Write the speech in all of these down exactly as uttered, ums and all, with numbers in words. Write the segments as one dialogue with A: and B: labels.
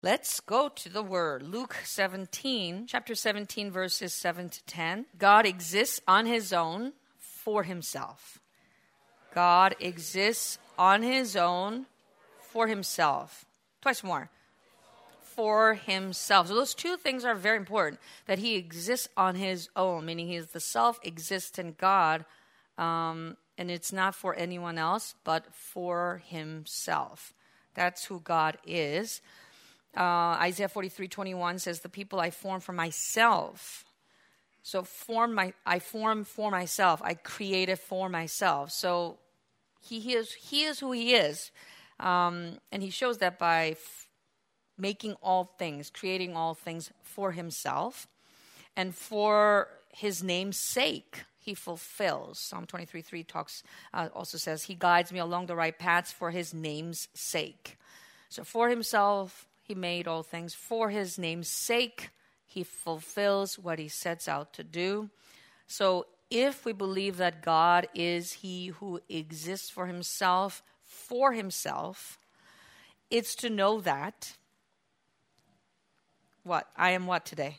A: Let's go to the word. Luke seventeen, chapter seventeen, verses seven to ten. God exists on his own for himself. God exists on his own for himself. Twice more. For himself. So those two things are very important. That he exists on his own, meaning he is the self-existent God. Um, and it's not for anyone else, but for himself. That's who God is. Uh, Isaiah forty-three twenty-one says, the people I form for myself. So form my, I form for myself. I created for myself. So he, he, is, he is who he is. Um, and he shows that by f- making all things, creating all things for himself. And for his name's sake, he fulfills. Psalm twenty-three three talks, uh, also says, he guides me along the right paths for his name's sake. So for himself, he made all things. For his name's sake, he fulfills what he sets out to do. So if we believe that God is he who exists for himself, for himself, it's to know that, what? I am what today?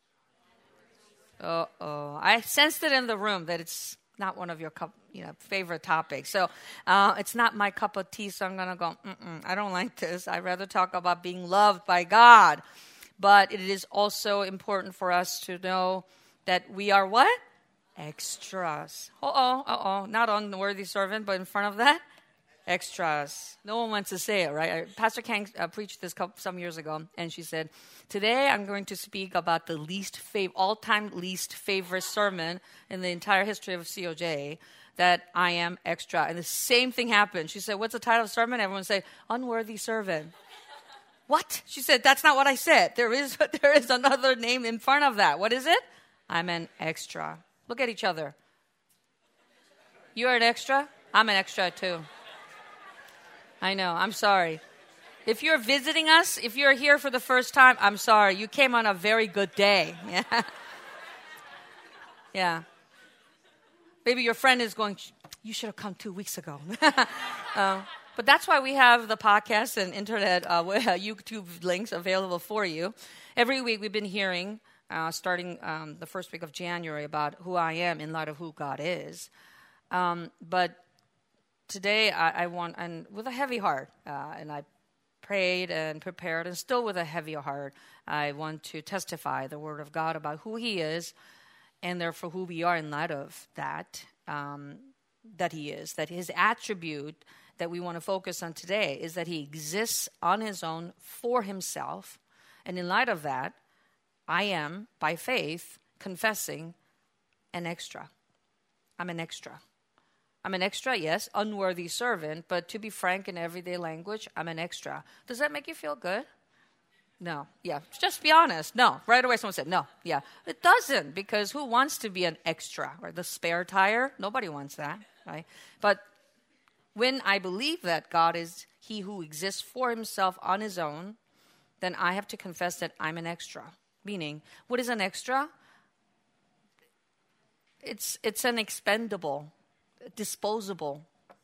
A: Uh-oh. I sensed it in the room that it's not one of your cup, you know, favorite topics. So uh, it's not my cup of tea, so I'm going to go, mm-mm, I don't like this. I'd rather talk about being loved by God. But it is also important for us to know that we are what? Extras. Uh-oh, uh-oh. Not unworthy servant, but in front of that, extras. No one wants to say it, right? Pastor Kang uh, preached this couple, some years ago, and she said, today I'm going to speak about the least fav- all-time least favorite sermon in the entire history of C O J, that I am extra. And the same thing happened. She said, what's the title of the sermon? Everyone say, unworthy servant. What? She said, that's not what I said. There is, there is another name in front of that. What is it? I'm an extra. Look at each other. You're an extra? I'm an extra too. I know. I'm sorry. If you're visiting us, if you're here for the first time, I'm sorry. You came on a very good day. Yeah. Yeah. Maybe your friend is going, you should have come two weeks ago. uh, but that's why we have the podcast and internet uh, YouTube links available for you. Every week we've been hearing, uh, starting um, the first week of January, about who I am in light of who God is. Um, but today I, I want, and with a heavy heart, uh, and I prayed and prepared, and still with a heavy heart, I want to testify the word of God about who he is, and therefore who we are in light of that, um, that he is, that his attribute that we want to focus on today is that he exists on his own for himself. And in light of that, I am, by faith, confessing an extra. I'm an extra. I'm an extra, yes, unworthy servant, but to be frank in everyday language, I'm an extra. Does that make you feel good? No. Yeah. Just be honest. No. Right away someone said, no. Yeah. It doesn't, because who wants to be an extra? Right? The spare tire? Nobody wants that. Right? But when I believe that God is he who exists for himself on his own, then I have to confess that I'm an extra. Meaning, what is an extra? It's it's an expendable, disposable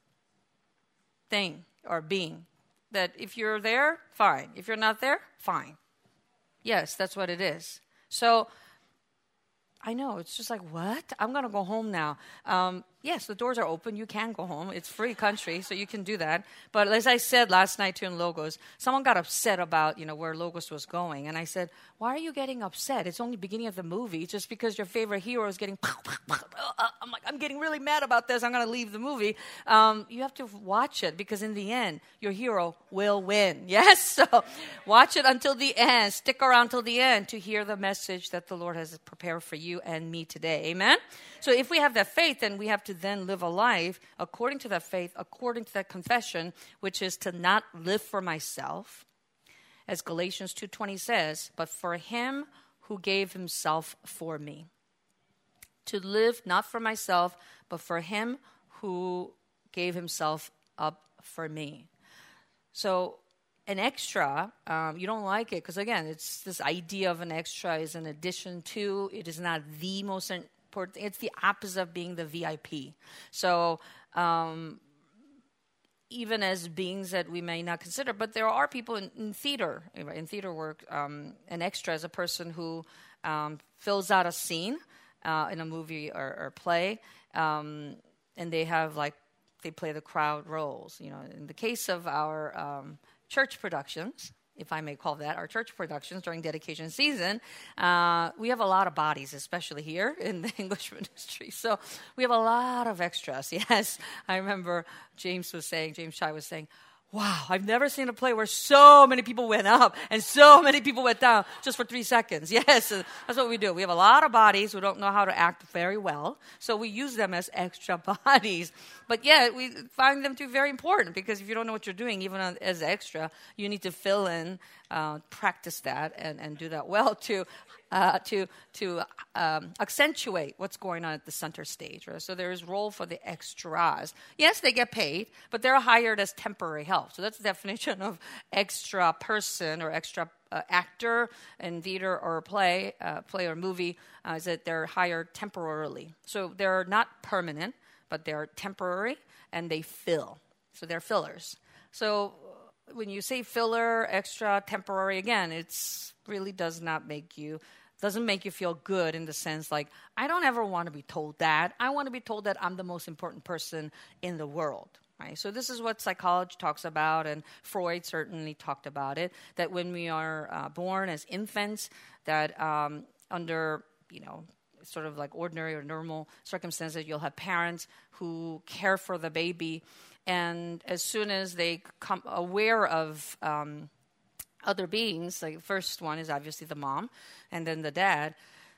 A: thing or being. That if you're there, fine. If you're not there, fine. Yes, that's what it is. So, I know, it's just like, what? I'm going to go home now. Um, yes, the doors are open. You can go home. It's free country, so you can do that. But as I said last night too in Logos, someone got upset about, you know, where Logos was going. And I said, why are you getting upset? It's only the beginning of the movie. Just because your favorite hero is getting... I'm like, I'm getting really mad about this. I'm going to leave the movie. Um, you have to watch it, because in the end, your hero will win. Yes? So watch it until the end. Stick around till the end to hear the message that the Lord has prepared for you and me today. Amen? So if we have that faith, then we have to then live a life according to that faith, according to that confession, which is to not live for myself, as Galatians two twenty says, but for him who gave himself for me. To live not for myself, but for him who gave himself up for me. So an extra, um, you don't like it, because again, it's this idea of an extra is an addition to, it is not the most important, it's the opposite of being the V I P. So um, even as beings that we may not consider. But there are people in, in theater, in theater work, um, an extra is a person who um, fills out a scene uh, in a movie or, or play, um, and they have like, they play the crowd roles. You know, in the case of our um, church productions, if I may call that, our church productions during dedication season, uh, we have a lot of bodies, especially here in the English ministry. So we have a lot of extras. Yes, I remember James was saying, James Chai was saying, wow, I've never seen a play where so many people went up and so many people went down just for three seconds. Yes, that's what we do. We have a lot of bodies who don't know how to act very well, so we use them as extra bodies. But yeah, we find them to be very important, because if you don't know what you're doing, even as extra, you need to fill in, uh, practice that, and, and do that well to uh, to to um, accentuate what's going on at the center stage. Right? So there is role for the extras. Yes, they get paid, but they're hired as temporary help. So that's the definition of extra person or extra uh, actor in theater or play, uh, play or movie, uh, is that they're hired temporarily. So they're not permanent, but they're temporary, and they fill. So they're fillers. So when you say filler, extra, temporary, again, it's really does not make you, doesn't make you feel good in the sense like, I don't ever want to be told that. I want to be told that I'm the most important person in the world. Right? So this is what psychology talks about, and Freud certainly talked about it, that when we are uh, born as infants, that um, under, you know, sort of like ordinary or normal circumstances, you'll have parents who care for the baby, and as soon as they come aware of um, other beings, like the first one is obviously the mom, and then the dad,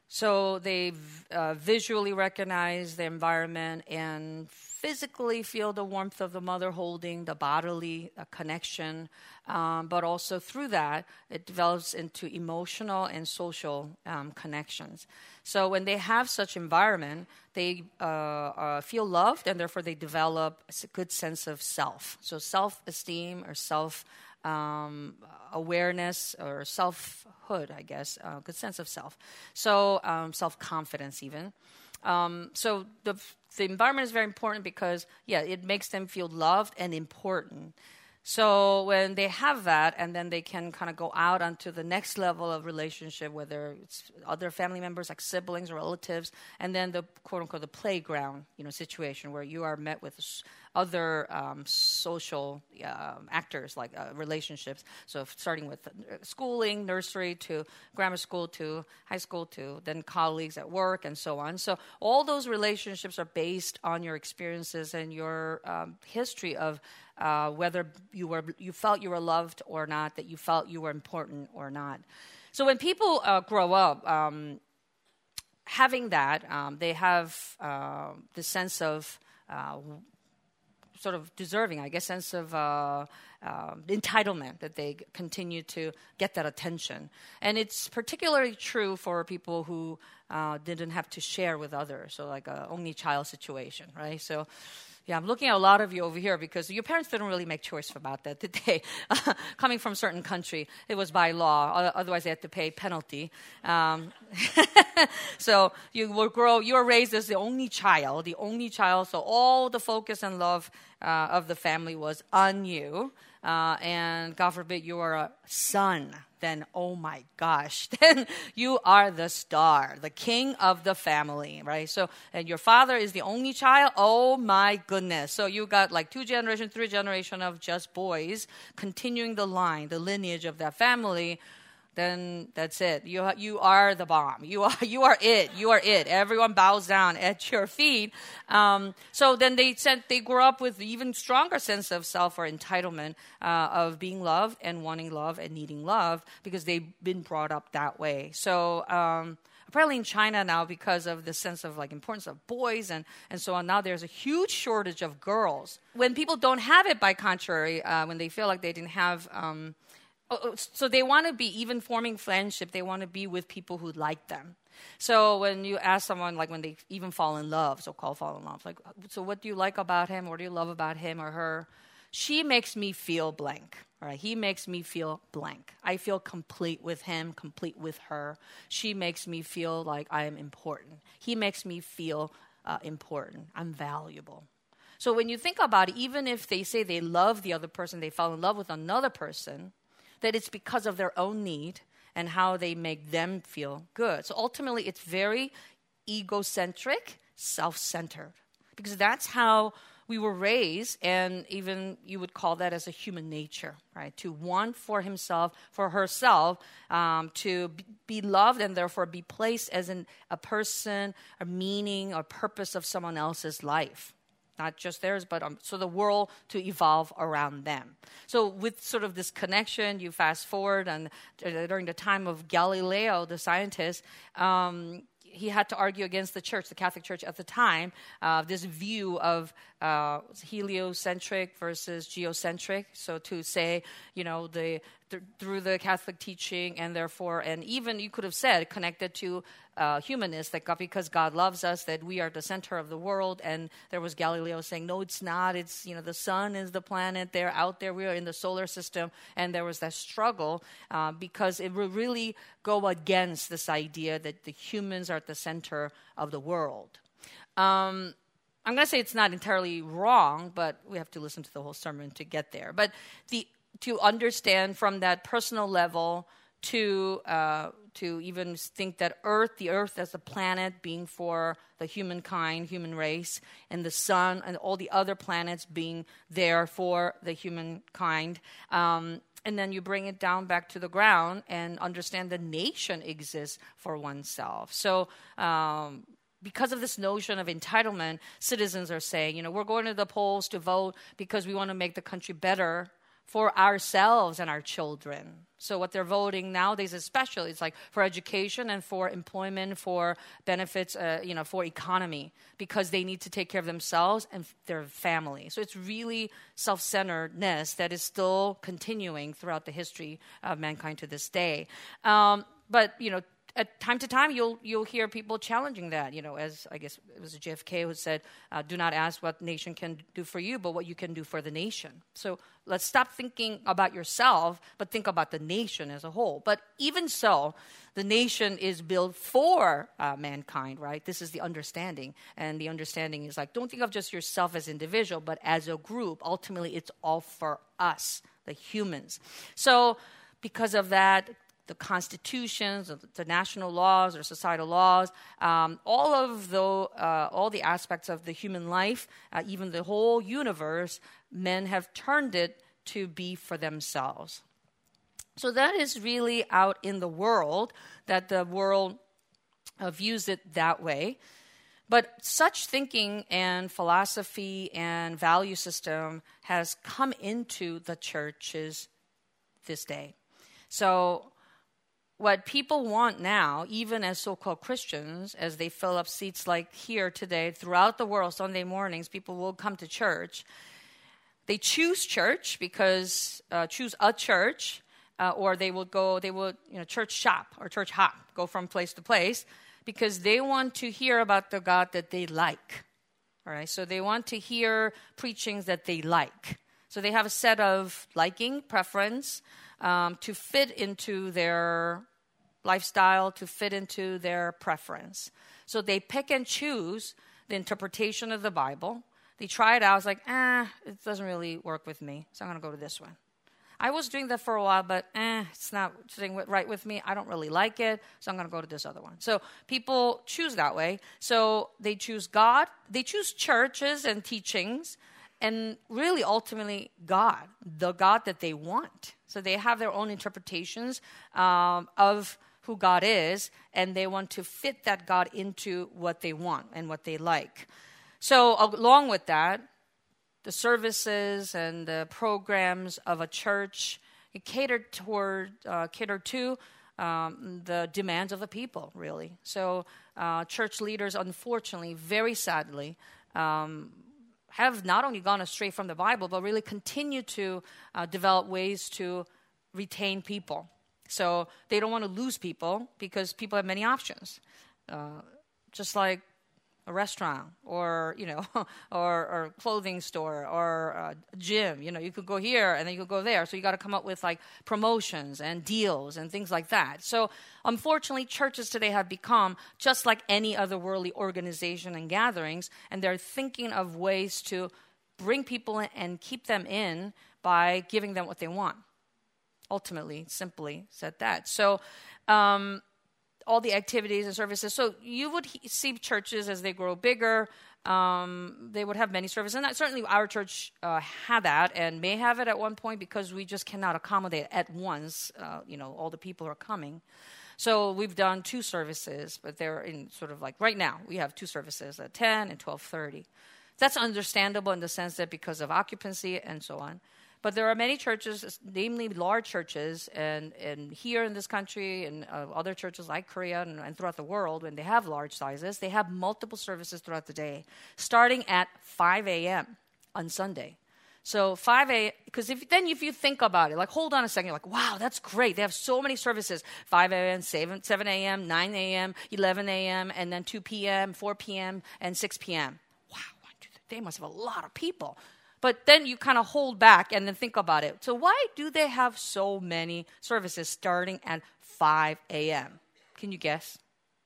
A: so they uh, visually recognize the environment and physically feel the warmth of the mother holding, the bodily uh, connection, um, but also through that, it develops into emotional and social um, connections. So when they have such environment, they uh, uh, feel loved, and therefore they develop a good sense of self. So self-esteem or self um, awareness or selfhood, I guess, a uh, good sense of self. So um, self-confidence even. Um, so the the environment is very important because, yeah, it makes them feel loved and important. So when they have that, and then they can kind of go out onto the next level of relationship, whether it's other family members like siblings or relatives, and then the quote-unquote the playground, you know, situation where you are met with other um, social uh, actors, like uh, relationships. So starting with schooling, nursery to grammar school to high school to then colleagues at work and so on. So all those relationships are based on your experiences and your um, history of Uh, whether you were you felt you were loved or not, that you felt you were important or not. So when people uh, grow up, um, having that, um, they have uh, the sense of uh, sort of deserving, I guess, sense of uh, uh, entitlement, that they continue to get that attention. And it's particularly true for people who uh, didn't have to share with others, so like a only child situation, right? So yeah, I'm looking at a lot of you over here because your parents didn't really make choice about that, did they? Coming from a certain country, it was by law. Otherwise, they had to pay penalty. Um, so you will grow. You are raised as the only child, the only child. So all the focus and love uh, of the family was on you. Uh, and God forbid you are a son, then oh my gosh, then you are the star, the king of the family, right? So, and your father is the only child, oh my goodness. So you got like two generations, three generations of just boys continuing the line, the lineage of that family. Then that's it. You you are the bomb. You are you are it. You are it. Everyone bows down at your feet. Um, so then they sent, they grow up with even stronger sense of self or entitlement uh, of being loved and wanting love and needing love because they've been brought up that way. So um, apparently in China now, because of the sense of like importance of boys and, and so on, now there's a huge shortage of girls. When people don't have it, by contrary, uh, when they feel like they didn't have um, so they want to be, even forming friendship, they want to be with people who like them. So when you ask someone, like when they even fall in love, so-called fall in love, like, so what do you like about him? What do you love about him or her? She makes me feel blank. All right, he makes me feel blank. I feel complete with him, complete with her. She makes me feel like I am important. He makes me feel uh, important. I'm valuable. So when you think about it, even if they say they love the other person, they fall in love with another person, that it's because of their own need and how they make them feel good. So ultimately, it's very egocentric, self-centered, because that's how we were raised, and even you would call that as a human nature, right? To want for himself, for herself, um, to b- be loved and therefore be placed as an, a person, a meaning, or purpose of someone else's life. Not just theirs, but um, so the world to evolve around them. So with sort of this connection, you fast forward, and uh, during the time of Galileo, the scientist, um, he had to argue against the church, the Catholic Church at the time, uh, this view of uh, heliocentric versus geocentric. So to say, you know, the th- through the Catholic teaching, and therefore, and even you could have said connected to uh, humanists, that God, because God loves us, that we are the center of the world. And there was Galileo saying, no, it's not. It's, you know, the sun is the planet. They're out there. We are in the solar system. And there was that struggle uh, because it would really go against this idea that the humans are at the center of the world. Um, I'm going to say it's not entirely wrong, but we have to listen to the whole sermon to get there. But the to understand from that personal level to uh, to even think that Earth, the Earth as a planet being for the humankind, human race, and the sun and all the other planets being there for the humankind. Um, and then you bring it down back to the ground and understand the nation exists for oneself. So um, because of this notion of entitlement, citizens are saying, you know, we're going to the polls to vote because we want to make the country better for ourselves and our children. So what they're voting nowadays, especially, it's like for education and for employment, for benefits, uh, you know, for economy, because they need to take care of themselves and their family. So it's really self-centeredness that is still continuing throughout the history of mankind to this day. Um, but, you know, at time to time, you'll you'll hear people challenging that, you know, as I guess it was J F K who said, uh, do not ask what nation can do for you, but what you can do for the nation. So let's stop thinking about yourself, but think about the nation as a whole. But even so, the nation is built for uh, mankind, right? This is the understanding. And the understanding is like, don't think of just yourself as individual, but as a group. Ultimately, it's all for us, the humans. So because of that, the constitutions, the national laws or societal laws, um, all of the uh, all the aspects of the human life, uh, even the whole universe, men have turned it to be for themselves. So that is really out in the world, that the world uh, views it that way. But such thinking and philosophy and value system has come into the churches this day. So what people want now, even as so-called Christians, as they fill up seats like here today, throughout the world, Sunday mornings, people will come to church. They choose church because, uh, choose a church, uh, or they will go, they will, you know, church shop or church hop, go from place to place, because they want to hear about the God that they like. All right, so they want to hear preachings that they like. So they have a set of liking, preference, Um, to fit into their lifestyle, to fit into their preference. So they pick and choose the interpretation of the Bible. They try it out. It's like, ah, it doesn't really work with me, so I'm going to go to this one. I was doing that for a while, but eh, it's not sitting right with me. I don't really like it, so I'm going to go to this other one. So people choose that way. So they choose God. They choose churches and teachings, and really, ultimately, God, the God that they want. So they have their own interpretations um, of who God is, and they want to fit that God into what they want and what they like. So along with that, the services and the programs of a church cater toward, uh, cater to um, the demands of the people, really. So uh, church leaders, unfortunately, very sadly, um, have not only gone astray from the Bible, but really continue to uh, develop ways to retain people. So they don't want to lose people because people have many options. Uh, just like a restaurant or, you know, or, or clothing store or a gym. You know, you could go here and then you could go there. So you got to come up with like promotions and deals and things like that. So unfortunately, churches today have become just like any other worldly organization and gatherings, and they're thinking of ways to bring people in and keep them in by giving them what they want. Ultimately, simply said that. So um, all the activities and services. So you would he- see churches as they grow bigger. Um, they would have many services. And that, certainly our church uh, had that and may have it at one point because we just cannot accommodate at once, uh, you know, all the people who are coming. So we've done two services, but they're in sort of like right now we have two services at ten and twelve thirty. That's understandable in the sense that because of occupancy and so on. But there are many churches, namely large churches, and, and here in this country and uh, other churches like Korea and, and throughout the world, when they have large sizes, they have multiple services throughout the day, starting at five a.m. on Sunday. So five a.m., because if, then if you think about it, like hold on a second, you're like, wow, that's great. They have so many services, five a.m., seven a.m., nine a.m., eleven a.m., and then two p.m., four p.m., and six p.m. Wow, they must have a lot of people. But then you kind of hold back and then think about it. So why do they have so many services starting at five a.m.? Can you guess?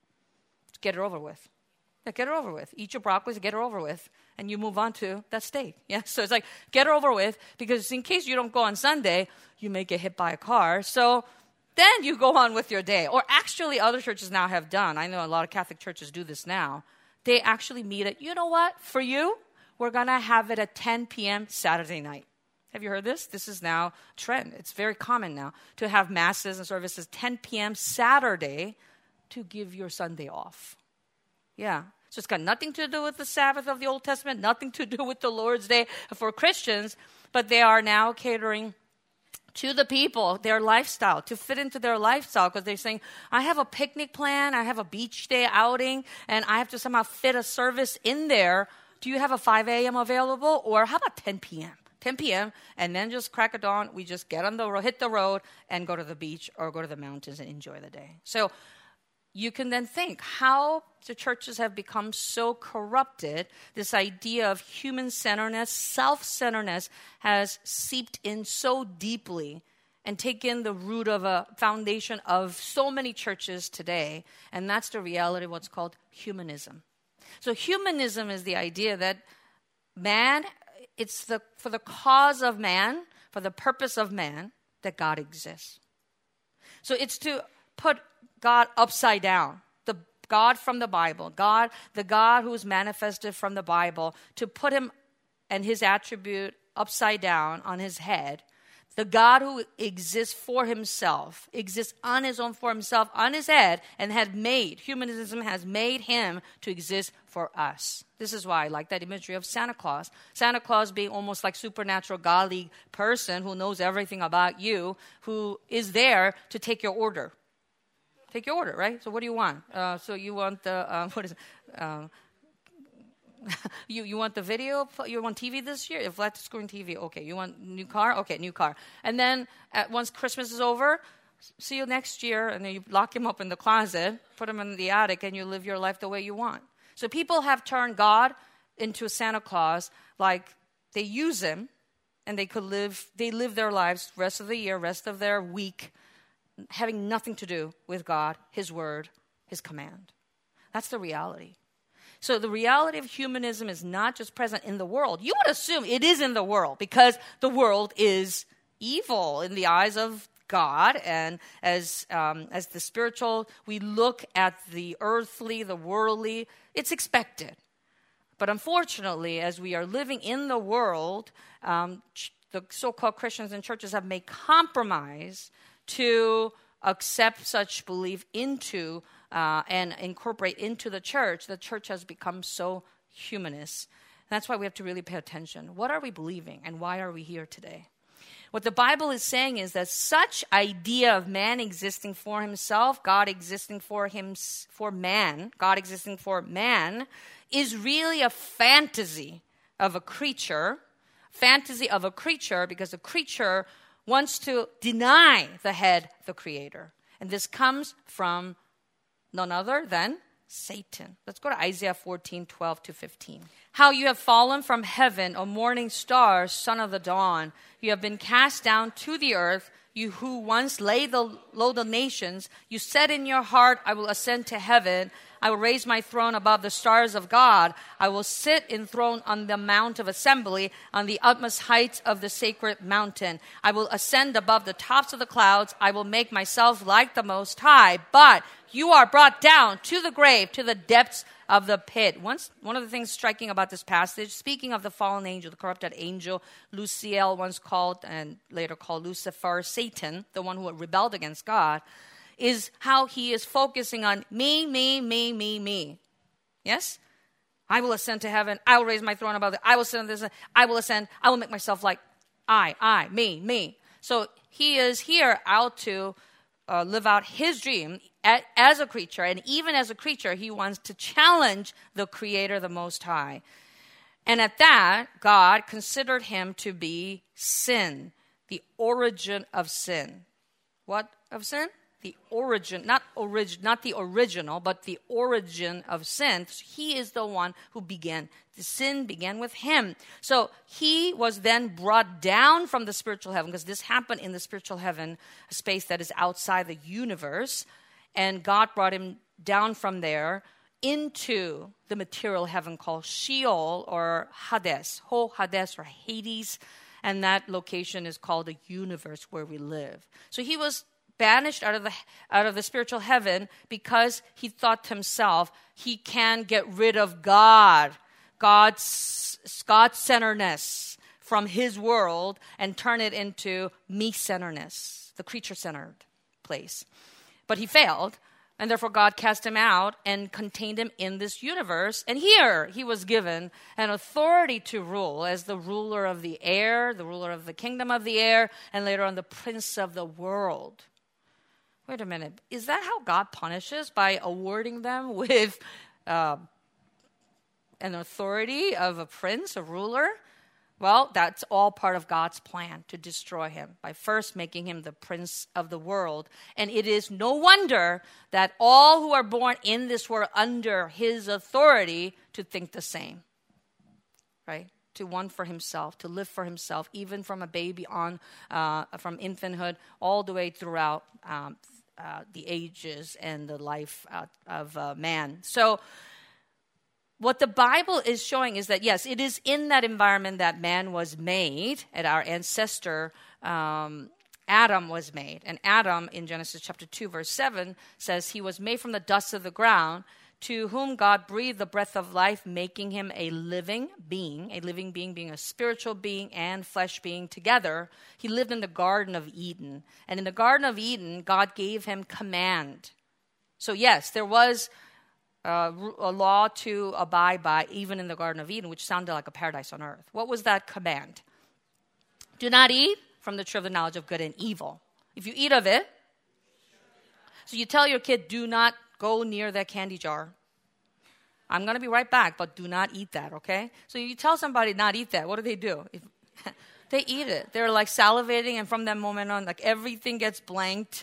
A: Get it over with. Yeah, get it over with. Eat your broccoli, get it over with. And you move on to that steak. Yeah, so it's like, get it over with, because in case you don't go on Sunday, you may get hit by a car. So then you go on with your day. Or actually, other churches now have done. I know a lot of Catholic churches do this now. They actually meet at, you know what, for you, we're going to have it at ten p.m. Saturday night. Have you heard this? This is now a trend. It's very common now to have masses and services ten p.m. Saturday to give your Sunday off. Yeah. So it's got nothing to do with the Sabbath of the Old Testament, nothing to do with the Lord's Day for Christians, but they are now catering to the people, their lifestyle, to fit into their lifestyle, because they're saying, I have a picnic plan, I have a beach day outing, and I have to somehow fit a service in there. Do you have a five a.m. available? Or how about ten p.m.? ten p.m. and then just crack of dawn, we just get on the road, hit the road, and go to the beach or go to the mountains and enjoy the day. So you can then think how the churches have become so corrupted. This idea of human-centeredness, self-centeredness has seeped in so deeply and taken the root of a foundation of so many churches today. And that's the reality of what's called humanism. So humanism is the idea that man, it's the for the cause of man, for the purpose of man, that God exists. So it's to put God upside down, the God from the Bible, God, the God who is manifested from the Bible, to put him and his attribute upside down on his head. The God who exists for himself, exists on his own for himself, on his head, and had made, humanism has made him to exist for us. This is why I like that imagery of Santa Claus. Santa Claus being almost like supernatural, godly person who knows everything about you, who is there to take your order. Take your order, right? So what do you want? Uh, so you want the, uh, what is it? Uh, you you want the video? You want T V this year? Flat screen T V. Okay. You want new car? Okay, new car. And then at, once Christmas is over, see you next year. And then you lock him up in the closet, put him in the attic, and you live your life the way you want. So people have turned God into a Santa Claus. Like they use him, and they could live. They live their lives rest of the year, rest of their week, having nothing to do with God, His Word, His command. That's the reality. So the reality of humanism is not just present in the world. You would assume it is in the world because the world is evil in the eyes of God. And as um, as the spiritual, we look at the earthly, the worldly, it's expected. But unfortunately, as we are living in the world, um, ch- the so-called Christians and churches have made compromise to accept such belief into Uh, and incorporate into the church. The church has become so humanist. That's why we have to really pay attention. What are we believing and why are we here today? What the Bible is saying is that such idea of man existing for himself, God existing for him, for man, God existing for man, is really a fantasy of a creature, fantasy of a creature because the creature wants to deny the head, the creator. And this comes from none other than Satan. Let's go to Isaiah fourteen, twelve to fifteen. How you have fallen from heaven, O morning star, son of the dawn. You have been cast down to the earth, you who once laid the, low the nations, you said in your heart, I will ascend to heaven. I will raise my throne above the stars of God. I will sit enthroned on the mount of assembly, on the utmost heights of the sacred mountain. I will ascend above the tops of the clouds. I will make myself like the Most High. But you are brought down to the grave, to the depths of the pit. Once, one of the things striking about this passage, speaking of the fallen angel, the corrupted angel, Luciel, once called and later called Lucifer, Satan, the one who had rebelled against God, is how he is focusing on me, me, me, me, me. Yes? I will ascend to heaven. I will raise my throne above it. I will ascend this. I will ascend. I will make myself like I, I, me, me. So he is here out to uh, live out his dream as a creature, and even as a creature, he wants to challenge the Creator, the Most High. And at that, God considered him to be sin, the origin of sin. What of sin? The origin, not origin, not the original, but the origin of sin. He is the one who began. The sin began with him. So he was then brought down from the spiritual heaven, because this happened in the spiritual heaven, a space that is outside the universe. And God brought him down from there into the material heaven called Sheol or Hades, Ho Hades or Hades. And that location is called the universe where we live. So he was banished out of the out of the spiritual heaven because he thought to himself he can get rid of God, God's God-centeredness from his world and turn it into me-centeredness, the creature-centered place. But he failed, and therefore God cast him out and contained him in this universe. And here he was given an authority to rule as the ruler of the air, the ruler of the kingdom of the air, and later on the prince of the world. Wait a minute. Is that how God punishes? By awarding them with uh, an authority of a prince, a ruler? Well, that's all part of God's plan to destroy him by first making him the prince of the world. And it is no wonder that all who are born in this world under his authority to think the same, right? To want for himself, to live for himself, even from a baby on, uh, from infanthood all the way throughout um, uh, the ages and the life uh, of uh, man. So, what the Bible is showing is that, yes, it is in that environment that man was made, and our ancestor um, Adam was made. And Adam, in Genesis chapter two, verse seven, says he was made from the dust of the ground, to whom God breathed the breath of life, making him a living being, a living being being a spiritual being and flesh being together. He lived in the Garden of Eden. And in the Garden of Eden, God gave him command. So yes, there was Uh, a law to abide by, even in the Garden of Eden, which sounded like a paradise on earth. What was that command? Do not eat from the tree of the knowledge of good and evil. If you eat of it, so you tell your kid, do not go near that candy jar. I'm going to be right back, but do not eat that, okay? So you tell somebody not eat that, what do they do? If, they eat it. They're like salivating, and from that moment on, like everything gets blanked.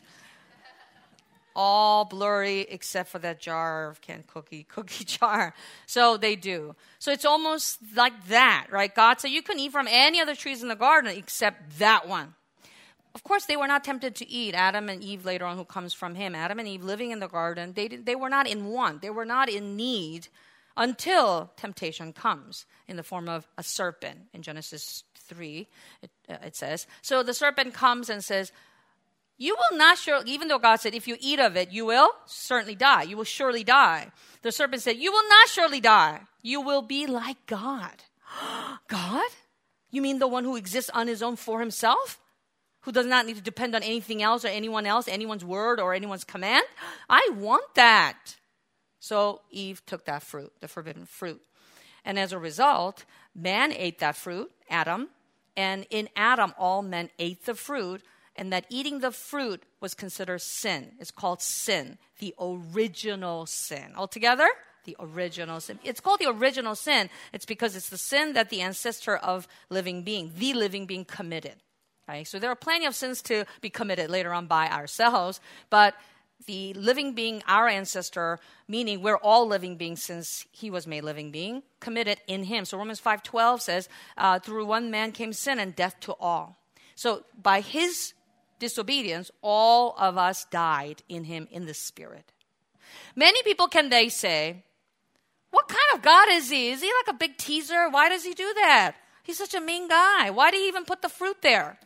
A: All blurry except for that jar of canned cookie, cookie jar. So they do. So it's almost like that, right? God said you can eat from any other trees in the garden except that one. Of course, they were not tempted to eat. Adam and Eve later on, who comes from him. Adam and Eve living in the garden, they, they were not in want. They were not in need until temptation comes in the form of a serpent. In Genesis three, it, uh, it says. So the serpent comes and says, you will not surely, even though God said, if you eat of it, you will certainly die. You will surely die. The serpent said, you will not surely die. You will be like God. God? You mean the one who exists on his own for himself? Who does not need to depend on anything else or anyone else, anyone's word or anyone's command? I want that. So Eve took that fruit, the forbidden fruit. And as a result, man ate that fruit, Adam. And in Adam, all men ate the fruit. And that eating the fruit was considered sin. It's called sin, the original sin. Altogether, the original sin. It's called the original sin. It's because it's the sin that the ancestor of living being, the living being, committed. Right? So there are plenty of sins to be committed later on by ourselves, but the living being, our ancestor, meaning we're all living beings since he was made living being, committed in him. So Romans five twelve says, uh, through one man came sin and death to all. So by his disobedience, all of us died in him in the spirit. Many people can they say, what kind of God is he? Is he like a big teaser? Why does he do that? He's such a mean guy. Why did he even put the fruit there?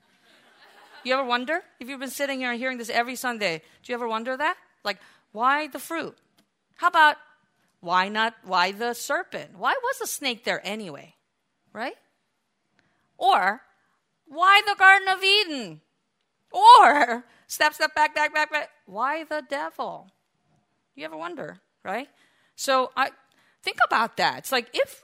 A: You ever wonder? If you've been sitting here and hearing this every Sunday, do you ever wonder that? Like, why the fruit? How about, why not, why the serpent? Why was the snake there anyway? Right? Or, why the Garden of Eden? Or, step, step, back, back, back, back. Why the devil? You ever wonder, right? So, I think about that. It's like, if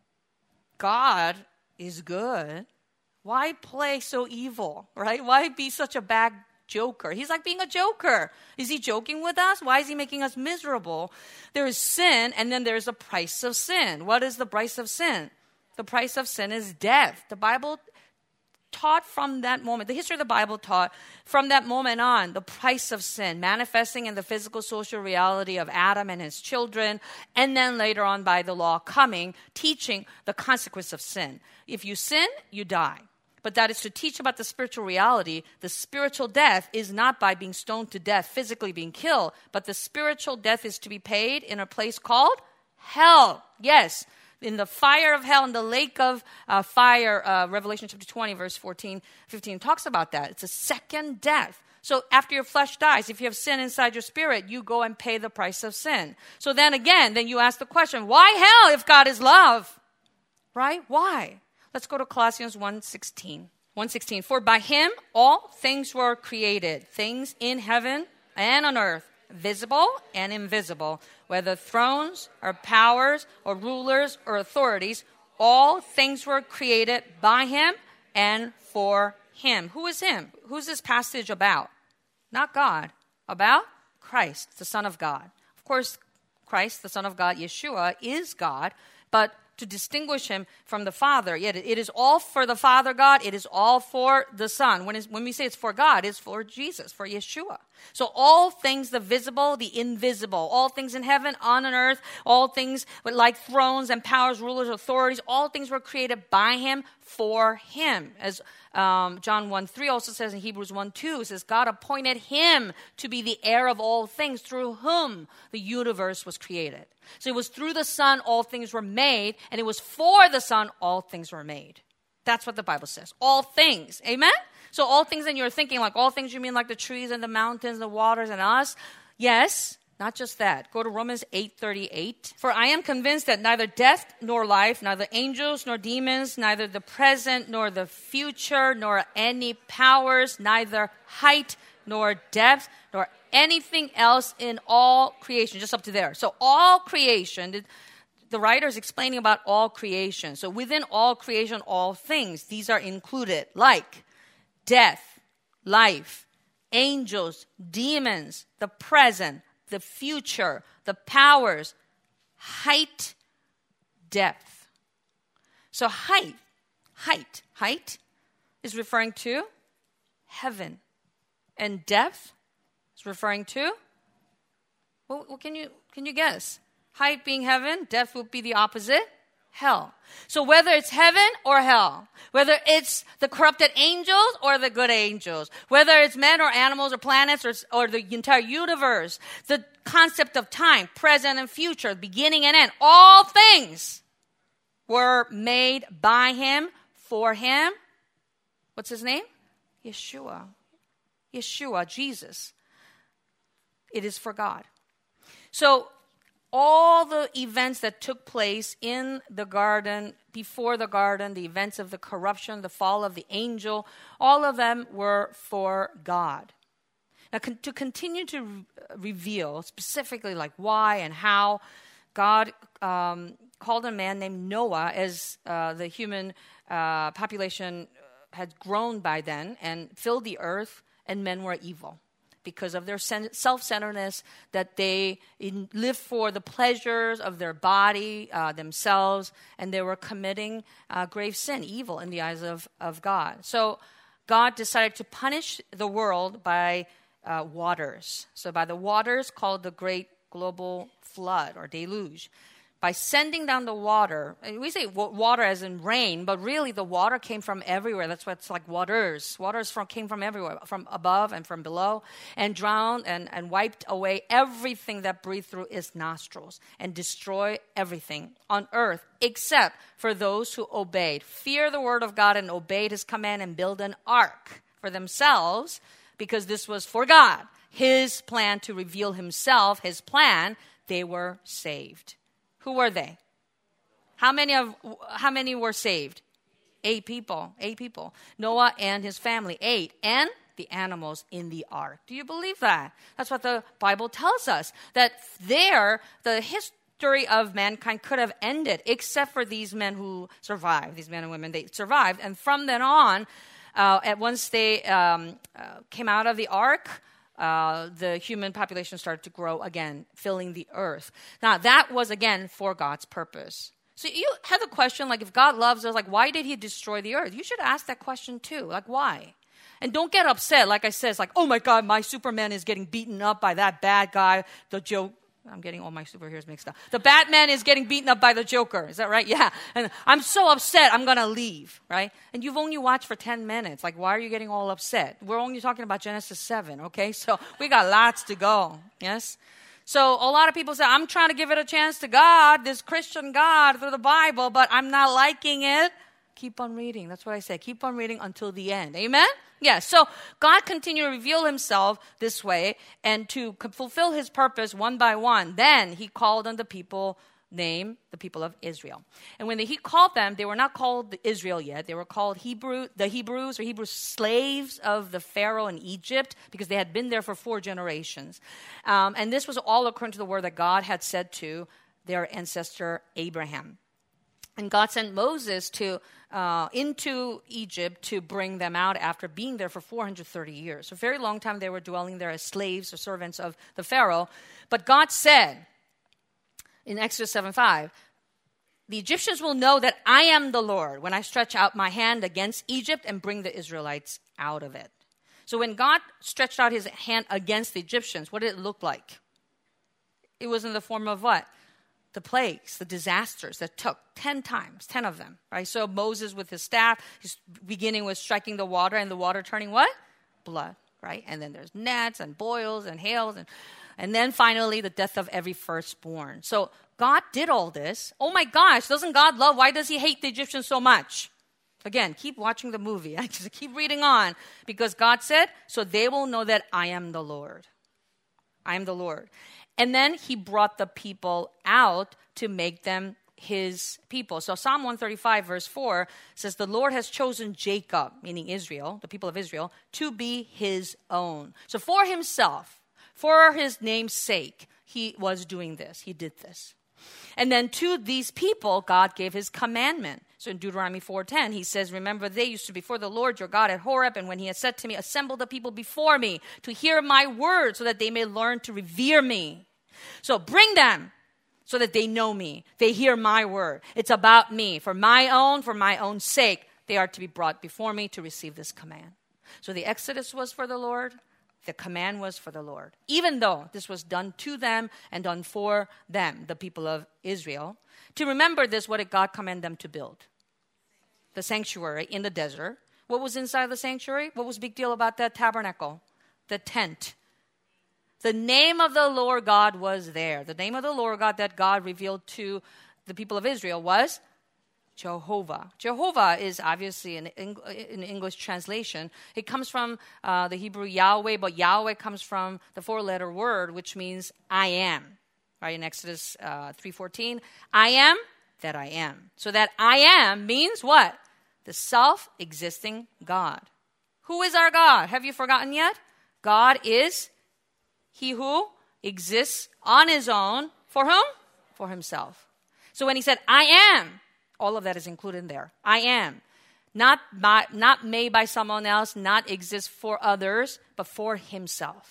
A: God is good, why play so evil, right? Why be such a bad joker? He's like being a joker. Is he joking with us? Why is he making us miserable? There is sin, and then there's a price of sin. What is the price of sin? The price of sin is death. The Bible taught from that moment, the history of the Bible taught from that moment on, the price of sin, manifesting in the physical, social reality of Adam and his children, and then later on by the law coming, teaching the consequence of sin. If you sin, you die. But that is to teach about the spiritual reality. The spiritual death is not by being stoned to death, physically being killed, but the spiritual death is to be paid in a place called hell. Yes, in the fire of hell, in the lake of uh, fire. uh, Revelation chapter twenty, verse fourteen, fifteen talks about that. It's a second death. So after your flesh dies, if you have sin inside your spirit, you go and pay the price of sin. So then again, then you ask the question, why hell if God is love? Right? Why? Let's go to Colossians one sixteen. one sixteen. For by him all things were created, things in heaven and on earth, visible and invisible, whether thrones or powers or rulers or authorities, all things were created by him and for him. Who is him? Who's this passage about? Not God. About Christ, the Son of God. Of course, Christ, the Son of God, Yeshua, is God, but to distinguish him from the Father, yet it is all for the Father God, it is all for the Son. When, when we say it's for God, it's for Jesus, for Yeshua. So all things, the visible, the invisible, all things in heaven, on and earth, all things like thrones and powers, rulers, authorities, all things were created by him, for him. As um, John one three also says in Hebrews one two, it says, God appointed him to be the heir of all things, through whom the universe was created. So it was through the Son all things were made, and it was for the Son all things were made. That's what the Bible says. All things. Amen? So all things, and you're thinking like all things, you mean like the trees and the mountains, the waters and us? Yes, not just that. Go to Romans eight thirty-eight. For I am convinced that neither death nor life, neither angels nor demons, neither the present nor the future, nor any powers, neither height nor depth, nor anything else in all creation, just up to there. So all creation, the, the writer is explaining about all creation. So within all creation, all things, these are included, like death, life, angels, demons, the present, the future, the powers, height, depth. So height, height, height is referring to heaven. And depth is referring to, well, what can you can you guess? Height being heaven, depth would be the opposite, hell. So whether it's heaven or hell, whether it's the corrupted angels or the good angels, whether it's men or animals or planets or, or the entire universe, the concept of time, present and future, beginning and end, all things were made by him, for him. What's his name? Yeshua. Yeshua, Jesus. It is for God. So all the events that took place in the garden, before the garden, the events of the corruption, the fall of the angel, all of them were for God. Now, con- to continue to re- reveal specifically like why and how God um, called a man named Noah as uh, the human uh, population had grown by then and filled the earth, and men were evil because of their self-centeredness, that they lived for the pleasures of their body, uh, themselves, and they were committing uh, grave sin, evil in the eyes of, of God. So God decided to punish the world by uh, waters. So by the waters called the Great Global Flood or Deluge. by sending down the water. And we say water as in rain, but really the water came from everywhere. That's why it's like waters. Waters from, came from everywhere, from above and from below, and drowned and, and wiped away everything that breathed through its nostrils and destroy everything on earth except for those who obeyed. Fear the word of God and obeyed his command and build an ark for themselves, because this was for God. His plan to reveal himself, his plan, they were saved. Who were they? How many of how many were saved? Eight people. Eight people. Noah and his family. Eight. And the animals in the ark. Do you believe that? That's what the Bible tells us. That there, the history of mankind could have ended, except for these men who survived. These men and women, they survived. And from then on, uh, at once they um, uh, came out of the ark, Uh, the human population started to grow again, filling the earth. Now, that was, again, for God's purpose. So you have a question, like, if God loves us, like, why did he destroy the earth? You should ask that question, too. Like, why? And don't get upset. Like I said, it's like, oh, my God, my Superman is getting beaten up by that bad guy, the joke. I'm getting all my superheroes mixed up. The Batman is getting beaten up by the Joker. Is that right? Yeah. And I'm so upset, I'm going to leave, right? And you've only watched for ten minutes. Like, why are you getting all upset? We're only talking about Genesis seven, okay? So we got lots to go, yes? So a lot of people say, I'm trying to give it a chance to God, this Christian God through the Bible, but I'm not liking it. Keep on reading. That's what I say. Keep on reading until the end. Amen? Yeah, so God continued to reveal himself this way and to fulfill his purpose one by one. Then he called on the people named the people of Israel. And when he called them, they were not called Israel yet. They were called Hebrew, the Hebrews or Hebrew slaves of the Pharaoh in Egypt, because they had been there for four generations. Um, and this was all according to the word that God had said to their ancestor Abraham. And God sent Moses to uh, into Egypt to bring them out after being there for four hundred thirty years. So a very long time they were dwelling there as slaves or servants of the Pharaoh. But God said in Exodus seven five, the Egyptians will know that I am the Lord when I stretch out my hand against Egypt and bring the Israelites out of it. So when God stretched out his hand against the Egyptians, what did it look like? It was in the form of what? The plagues, the disasters that took ten times, ten of them, right? So Moses with his staff, he's beginning with striking the water and the water turning what? Blood, right? And then there's gnats and boils and hails and and then finally the death of every firstborn. So God did all this. Oh my gosh, doesn't God love? Why does he hate the Egyptians so much? Again, keep watching the movie. I just keep reading on, because God said, so they will know that I am the Lord. I am the Lord. And then he brought the people out to make them his people. So Psalm one thirty-five verse four says, the Lord has chosen Jacob, meaning Israel, the people of Israel, to be his own. So for himself, for his name's sake, he was doing this. He did this. And then to these people, God gave his commandment. So in Deuteronomy four ten, he says, remember, they used to be before the Lord your God at Horeb, and when he had said to me, assemble the people before me to hear my word so that they may learn to revere me. So bring them so that they know me. They hear my word. It's about me. For my own, for my own sake, they are to be brought before me to receive this command. So the Exodus was for the Lord. The command was for the Lord. Even though this was done to them and done for them, the people of Israel. To remember this, what did God command them to build? The sanctuary in the desert. What was inside the sanctuary? What was the big deal about that tabernacle? The tent. The name of the Lord God was there. The name of the Lord God that God revealed to the people of Israel was Jehovah. Jehovah is obviously an, an English translation. It comes from uh, the Hebrew Yahweh, but Yahweh comes from the four-letter word, which means I am. Right, in Exodus uh, three fourteen, I am that I am. So that I am means what? The self-existing God. Who is our God? Have you forgotten yet? God is he who exists on his own. For whom? For himself. So when he said, I am, all of that is included in there. I am. Not, by, not made by someone else, not exist for others, but for himself.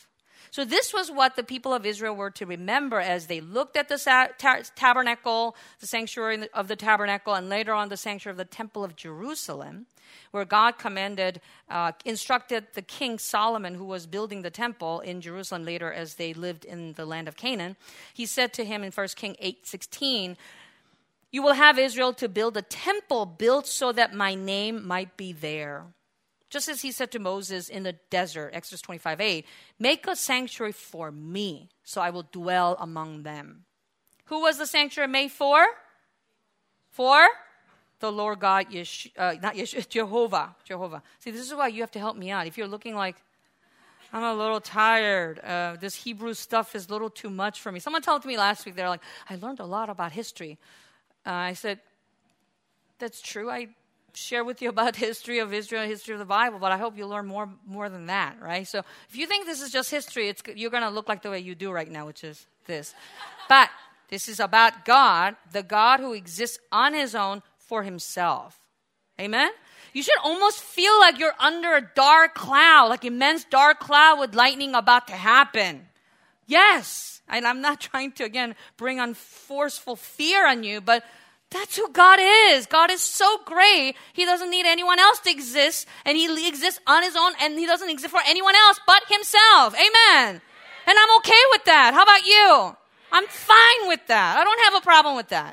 A: So this was what the people of Israel were to remember as they looked at the sa- ta- tabernacle, the sanctuary of the tabernacle, and later on the sanctuary of the temple of Jerusalem, where God commanded, uh, instructed the king Solomon, who was building the temple in Jerusalem later as they lived in the land of Canaan. He said to him in First Kings eight sixteen, "You will have Israel to build a temple built so that my name might be there." Just as he said to Moses in the desert, Exodus twenty-five eight, "Make a sanctuary for me, so I will dwell among them." Who was the sanctuary made for? For the Lord God, Yesh- uh, not Yesh- Jehovah. Jehovah. See, this is why you have to help me out. If you're looking like, I'm a little tired, uh, this Hebrew stuff is a little too much for me. Someone told me last week, they're like, I learned a lot about history. Uh, I said, that's true. I share with you about history of Israel, history of the Bible, but I hope you learn more more than that, right? So if you think this is just history, it's you're going to look like the way you do right now, which is this. But this is about God, the God who exists on his own for himself. Amen? You should almost feel like you're under a dark cloud, like immense dark cloud with lightning about to happen. Yes. And I'm not trying to, again, bring on forceful fear on you, but that's who God is. God is so great. He doesn't need anyone else to exist, and he exists on his own, and he doesn't exist for anyone else but himself. Amen. And I'm okay with that. How about you? I'm fine with that. I don't have a problem with that.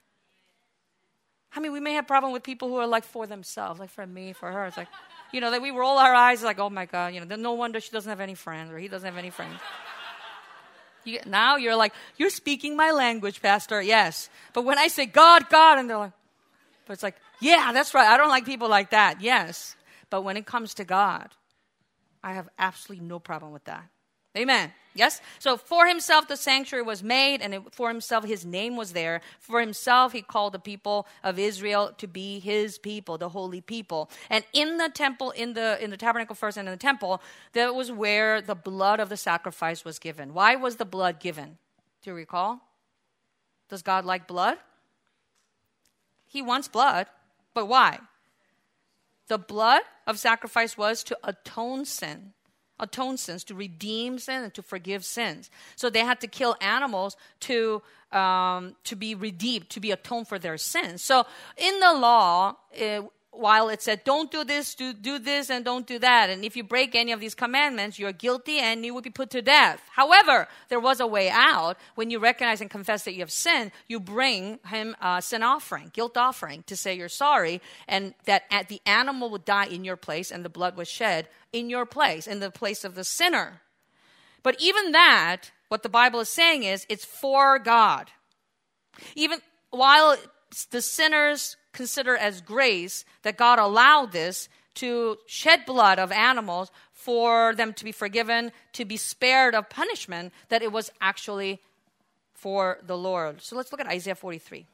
A: I mean, we may have a problem with people who are like for themselves, like for me, for her. It's like, you know, that we roll our eyes like, oh my God, you know, no wonder she doesn't have any friends or he doesn't have any friends. You, now you're like, you're speaking my language, Pastor. Yes. But when I say God, God, and they're like, but it's like, yeah, that's right. I don't like people like that. Yes. But when it comes to God, I have absolutely no problem with that. Amen. Yes? So for himself, the sanctuary was made, and it, for himself, his name was there. For himself, he called the people of Israel to be his people, the holy people. And in the temple, in the in the tabernacle first and in the temple, that was where the blood of the sacrifice was given. Why was the blood given? Do you recall? Does God like blood? He wants blood, but why? The blood of sacrifice was to atone sin. Atone sins, to redeem sin and to forgive sins. So they had to kill animals to um, to be redeemed, to be atoned for their sins. So in the law, uh, while it said, don't do this, do, do this, and don't do that, and if you break any of these commandments, you're guilty and you will be put to death. However, there was a way out. When you recognize and confess that you have sinned, you bring him a sin offering, guilt offering, to say you're sorry, and that at the animal would die in your place and the blood was shed in your place, in the place of the sinner. But even that, what the Bible is saying is, it's for God. Even while the sinners consider as grace that God allowed this to shed blood of animals for them to be forgiven, to be spared of punishment, that it was actually for the Lord. So let's look at Isaiah forty-three.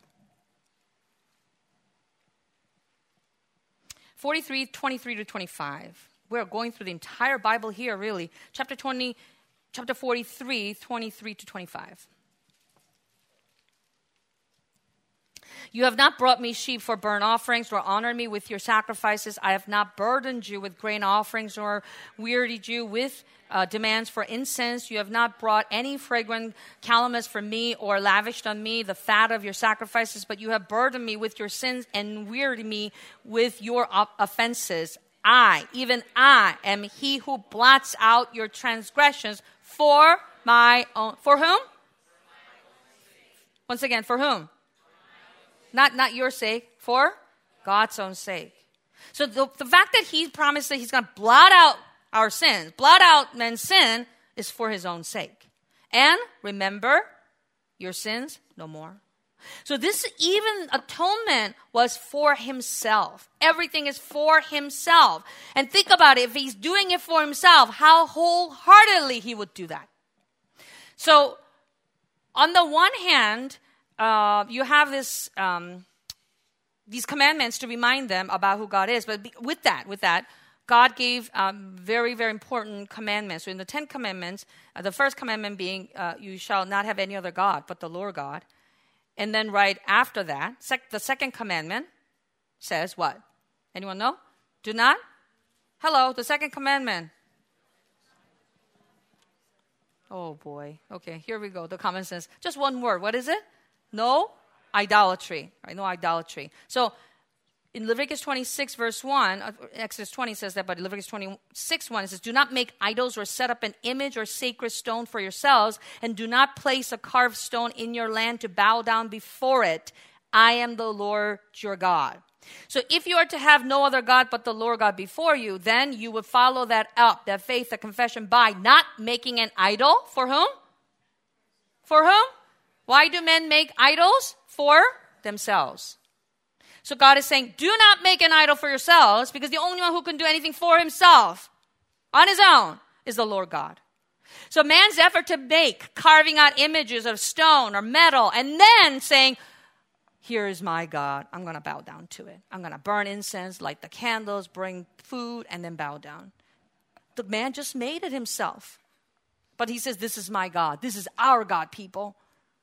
A: forty-three, twenty-three to twenty-five. We're going through the entire Bible here, really. Chapter twenty, chapter forty-three, twenty-three to twenty-five. You have not brought me sheep for burnt offerings, nor honored me with your sacrifices. I have not burdened you with grain offerings, nor wearied you with uh, demands for incense. You have not brought any fragrant calamus for me, or lavished on me the fat of your sacrifices, but you have burdened me with your sins and wearied me with your offenses. I, even I, am he who blots out your transgressions for my own. For whom? Once again, for whom? Not not your sake, for God's own sake. So the, the fact that he promised that he's going to blot out our sins, blot out men's sin, is for his own sake. And remember, your sins no more. So this even atonement was for himself. Everything is for himself. And think about it, if he's doing it for himself, how wholeheartedly he would do that. So on the one hand, Uh, you have this um, these commandments to remind them about who God is. But with that, with that, God gave um, very, very important commandments. So in the Ten Commandments, uh, the first commandment being, uh, you shall not have any other God but the Lord God. And then right after that, sec- the second commandment says what? Anyone know? Do not? Hello, the second commandment. Oh boy. Okay, here we go. The comment says, just one word. What is it? No idolatry. Right? No idolatry. So in Leviticus twenty-six, verse one, uh, Exodus twenty says that, but in Leviticus twenty-six, one, it says, do not make idols or set up an image or sacred stone for yourselves, and do not place a carved stone in your land to bow down before it. I am the Lord your God. So if you are to have no other God but the Lord God before you, then you would follow that up, that faith, that confession, by not making an idol. For whom? For whom? Why do men make idols? For themselves. So God is saying, do not make an idol for yourselves, because the only one who can do anything for himself on his own is the Lord God. So man's effort to make, carving out images of stone or metal, and then saying, here is my God, I'm going to bow down to it. I'm going to burn incense, light the candles, bring food, and then bow down. The man just made it himself. But he says, this is my God. This is our God, people.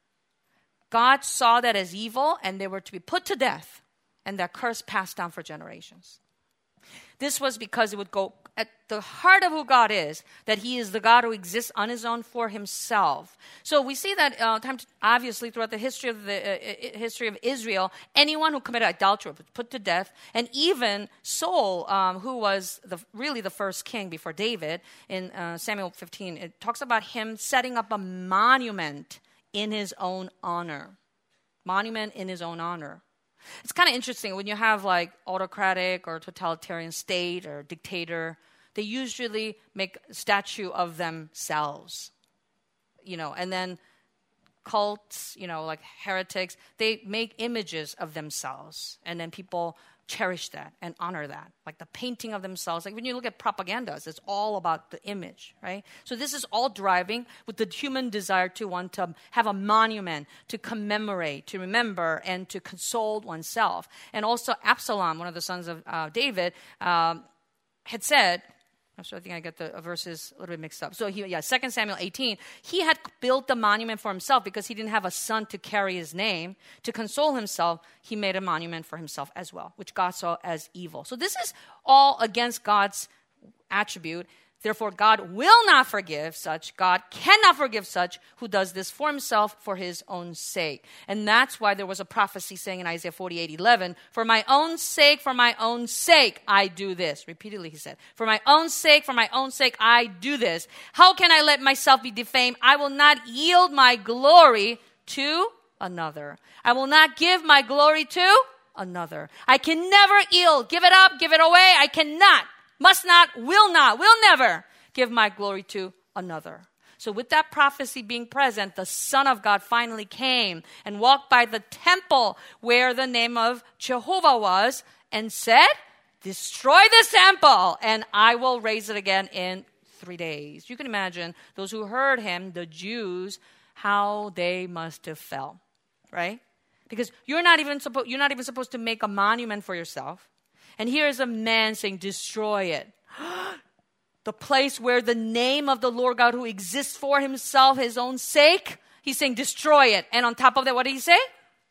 A: God saw that as evil, and they were to be put to death, and that curse passed down for generations. This was because it would go at the heart of who God is, that he is the God who exists on his own for himself. So we see that uh, time to, obviously throughout the history of the uh, history of Israel, anyone who committed adultery was put to death, and even Saul, um, who was the, really the first king before David, in uh, Samuel fifteen, it talks about him setting up a monument in his own honor. Monument in his own honor. It's kind of interesting when you have like autocratic or totalitarian state or dictator, they usually make a statue of themselves, you know, and then cults, you know, like heretics, they make images of themselves, and then people cherish that and honor that, like the painting of themselves. Like when you look at propagandas, it's all about the image, right? So this is all driving with the human desire to want to have a monument, to commemorate, to remember, and to console oneself. And also Absalom, one of the sons of uh, David, um, had said, so I think I get the verses a little bit mixed up. So he, yeah, Second Samuel eighteen, he had built the monument for himself because he didn't have a son to carry his name. To console himself, he made a monument for himself as well, which God saw as evil. So this is all against God's attribute. Therefore, God will not forgive such. God cannot forgive such who does this for himself for his own sake. And that's why there was a prophecy saying in Isaiah forty-eight eleven, for my own sake, for my own sake, I do this. Repeatedly he said, for my own sake, for my own sake, I do this. How can I let myself be defamed? I will not yield my glory to another. I will not give my glory to another. I can never yield. Give it up, give it away. I cannot. Must not, will not, will never give my glory to another. So with that prophecy being present, the Son of God finally came and walked by the temple where the name of Jehovah was and said, destroy this temple and I will raise it again in three days. You can imagine those who heard him, the Jews, how they must have felt, right? Because you're not even supposed, you're not even supposed to make a monument for yourself. And here is a man saying, destroy it. The place where the name of the Lord God who exists for himself, his own sake, he's saying, destroy it. And on top of that, what did he say?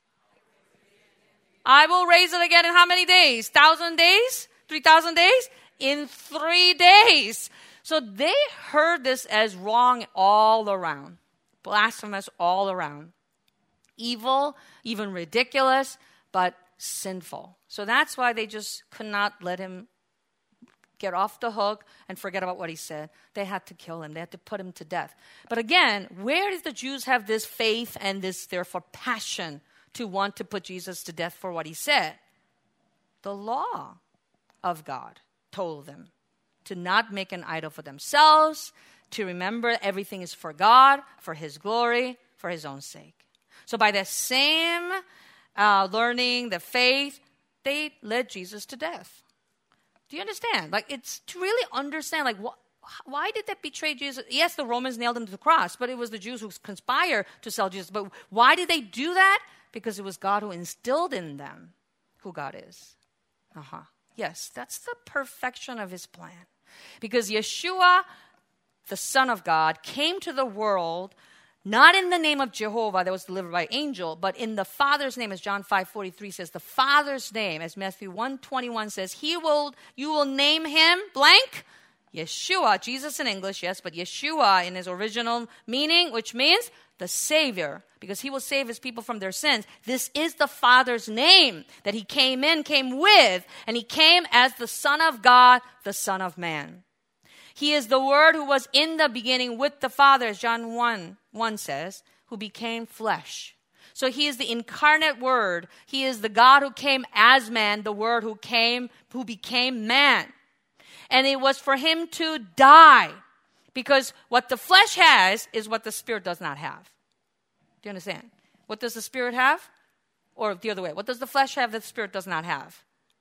A: I will raise it again in how many days? Thousand days? Three thousand days? In three days. So they heard this as wrong all around. Blasphemous all around. Evil, even ridiculous, but sinful. So that's why they just could not let him get off the hook and forget about what he said. They had to kill him. They had to put him to death. But again, where did the Jews have this faith and this, therefore, passion to want to put Jesus to death for what he said? The law of God told them to not make an idol for themselves, to remember everything is for God, for his glory, for his own sake. So by that same uh, learning, the faith, they led Jesus to death. Do you understand? Like, it's to really understand, like, wh- why did they betray Jesus? Yes, the Romans nailed him to the cross, but it was the Jews who conspired to sell Jesus. But why did they do that? Because it was God who instilled in them who God is. Uh-huh. Yes, that's the perfection of his plan. Because Yeshua, the Son of God, came to the world not in the name of Jehovah that was delivered by angel, but in the Father's name, as John five forty-three says, the Father's name, as Matthew one twenty-one says, he will, you will name him blank, Yeshua, Jesus in English, yes, but Yeshua in his original meaning, which means the Savior, because he will save his people from their sins. This is the Father's name that he came in, came with, and he came as the Son of God, the Son of Man. He is the Word who was in the beginning with the Father, as John one, one says, who became flesh. So he is the incarnate Word. He is the God who came as man, the Word who came, who became man. And it was for him to die, because what the flesh has is what the Spirit does not have. Do you understand? What does the Spirit have? Or the other way, what does the flesh have that the Spirit does not have?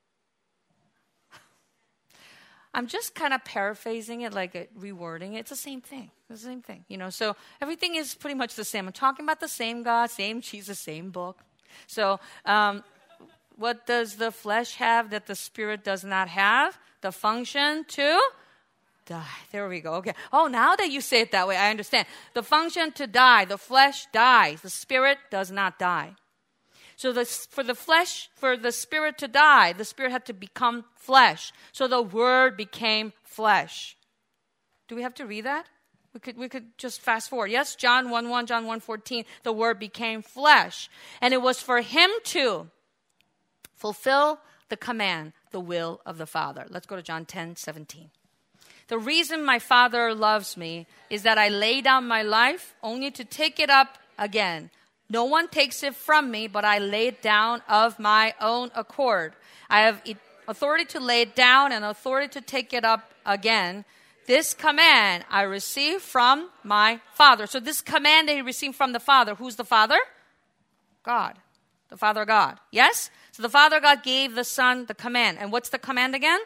A: I'm just kind of paraphrasing it, like it, rewording it. It's the same thing. It's the same thing. You know, so everything is pretty much the same. I'm talking about the same God, same Jesus, same book. So um, what does the flesh have that the Spirit does not have? The function to die. There we go. Okay. Oh, now that you say it that way, I understand. The function to die. The flesh dies. The Spirit does not die. So the, for the flesh, for the Spirit to die, the Spirit had to become flesh. So the Word became flesh. Do we have to read that? We could we could just fast forward. Yes, John one one, John one fourteen, the Word became flesh. And it was for him to fulfill the command, the will of the Father. Let's go to John ten seventeen. The reason my Father loves me is that I lay down my life only to take it up again. No one takes it from me, but I lay it down of my own accord. I have authority to lay it down and authority to take it up again. This command I received from my Father. So this command that he received from the Father, who's the Father? God. The Father God. Yes? So the Father God gave the Son the command. And what's the command again?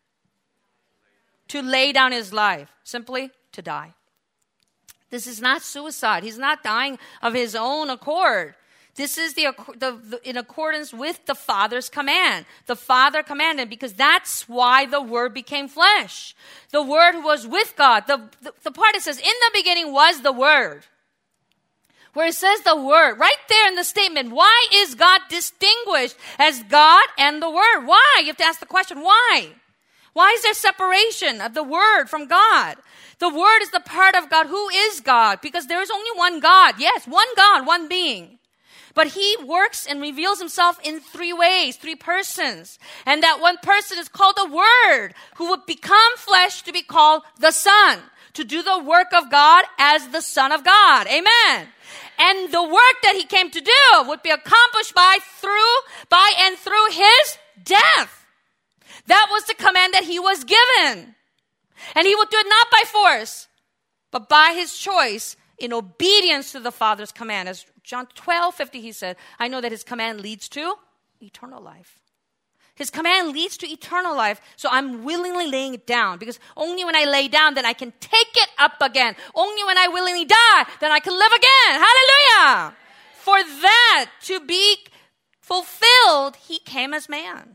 A: To lay down his life. Simply to die. This is not suicide. He's not dying of his own accord. This is the, the, the in accordance with the Father's command. The Father commanded, because that's why the Word became flesh. The Word was with God. The, the, the part that says, in the beginning was the Word. Where it says the Word, right there in the statement, why is God distinguished as God and the Word? Why? You have to ask the question, why? Why is there separation of the Word from God? The Word is the part of God. Who is God? Because there is only one God. Yes, one God, one being. But he works and reveals himself in three ways, three persons. And that one person is called the Word, who would become flesh to be called the Son, to do the work of God as the Son of God. Amen. And the work that he came to do would be accomplished by, through, by and through his death. That was the command that he was given. And he would do it not by force, but by his choice in obedience to the Father's command. As John twelve fifty, he said, I know that his command leads to eternal life. His command leads to eternal life, so I'm willingly laying it down, because only when I lay down, then I can take it up again. Only when I willingly die, then I can live again. Hallelujah! For that to be fulfilled, he came as man.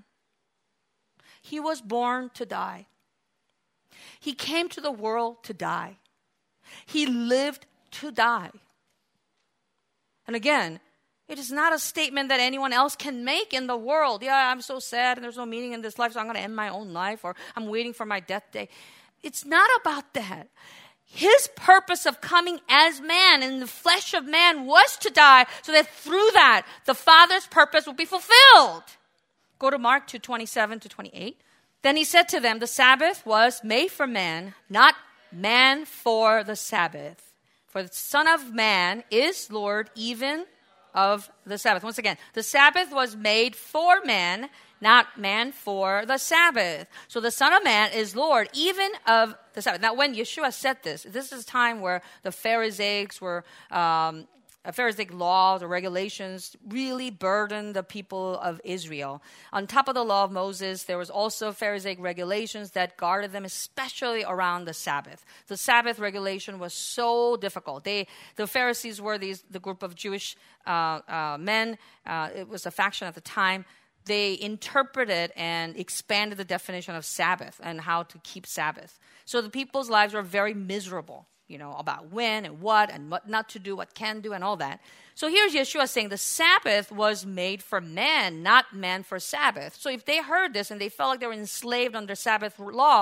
A: He was born to die. He came to the world to die. He lived to die. And again, it is not a statement that anyone else can make in the world. Yeah, I'm so sad and there's no meaning in this life, so I'm going to end my own life, or I'm waiting for my death day. It's not about that. His purpose of coming as man in the flesh of man was to die, so that through that, the Father's purpose will be fulfilled. Go to Mark two twenty-seven to twenty-eight. Then he said to them, the Sabbath was made for man, not man for the Sabbath. For the Son of Man is Lord even of the Sabbath. Once again, the Sabbath was made for man, not man for the Sabbath. So the Son of Man is Lord even of the Sabbath. Now, when Yeshua said this, this is a time where the Pharisees were... Um, Pharisaic laws or regulations really burdened the people of Israel. On top of the law of Moses, there was also Pharisaic regulations that guarded them, especially around the Sabbath. The Sabbath regulation was so difficult. They, the Pharisees were these the group of Jewish uh, uh, men. Uh, it was a faction at the time. They interpreted and expanded the definition of Sabbath and how to keep Sabbath. So the people's lives were very miserable. You know, about when and what and what not to do, what can do, and all that. So here's Yeshua saying the Sabbath was made for man, not man for Sabbath. So if they heard this and they felt like they were enslaved under Sabbath law,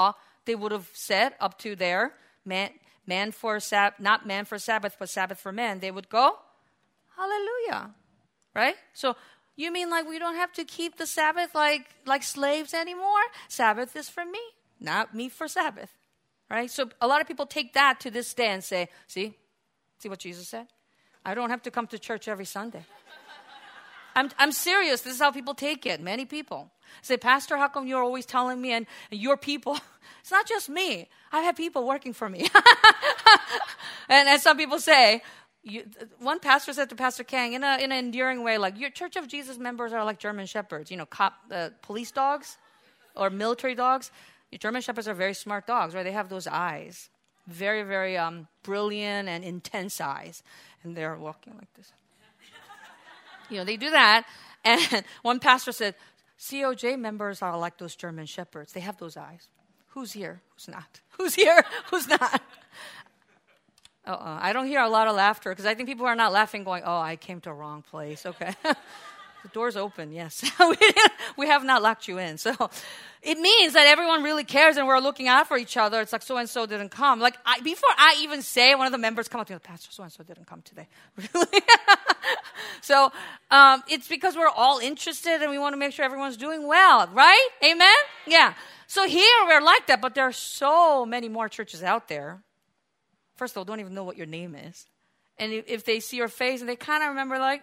A: they would have said up to there, man, man for Sabbath, not man for Sabbath, but Sabbath for man. They would go, hallelujah, right? So you mean like we don't have to keep the Sabbath like, like slaves anymore? Sabbath is for me, not me for Sabbath, right? So a lot of people take that to this day and say, see, see what Jesus said? I don't have to come to church every Sunday. I'm I'm serious. This is how people take it. Many people say, Pastor, how come you're always telling me and, and your people? It's not just me. I have people working for me. and, and some people say, you, one pastor said to Pastor Kang in, a, in an endearing way, like, your Church of Jesus members are like German shepherds, you know, cop, uh, police dogs or military dogs. Your German shepherds are very smart dogs, right? They have those eyes, very, very um, brilliant and intense eyes. And they're walking like this. You know, they do that. And one pastor said, C O J members are like those German shepherds. They have those eyes. Who's here? Who's not? Who's here? Who's not? Uh-uh. I don't hear a lot of laughter because I think people are not laughing going, oh, I came to a wrong place. Okay. The door's open, yes. we, we have not locked you in. So it means that everyone really cares and we're looking out for each other. It's like so-and-so didn't come. Like I, before I even say, one of the members come up to me, Pastor, so-and-so didn't come today. Really? So um, it's because we're all interested and we want to make sure everyone's doing well, right? Amen? Yeah. So here we're like that, but there are so many more churches out there. First of all, don't even know what your name is. And if, if they see your face and they kind of remember like,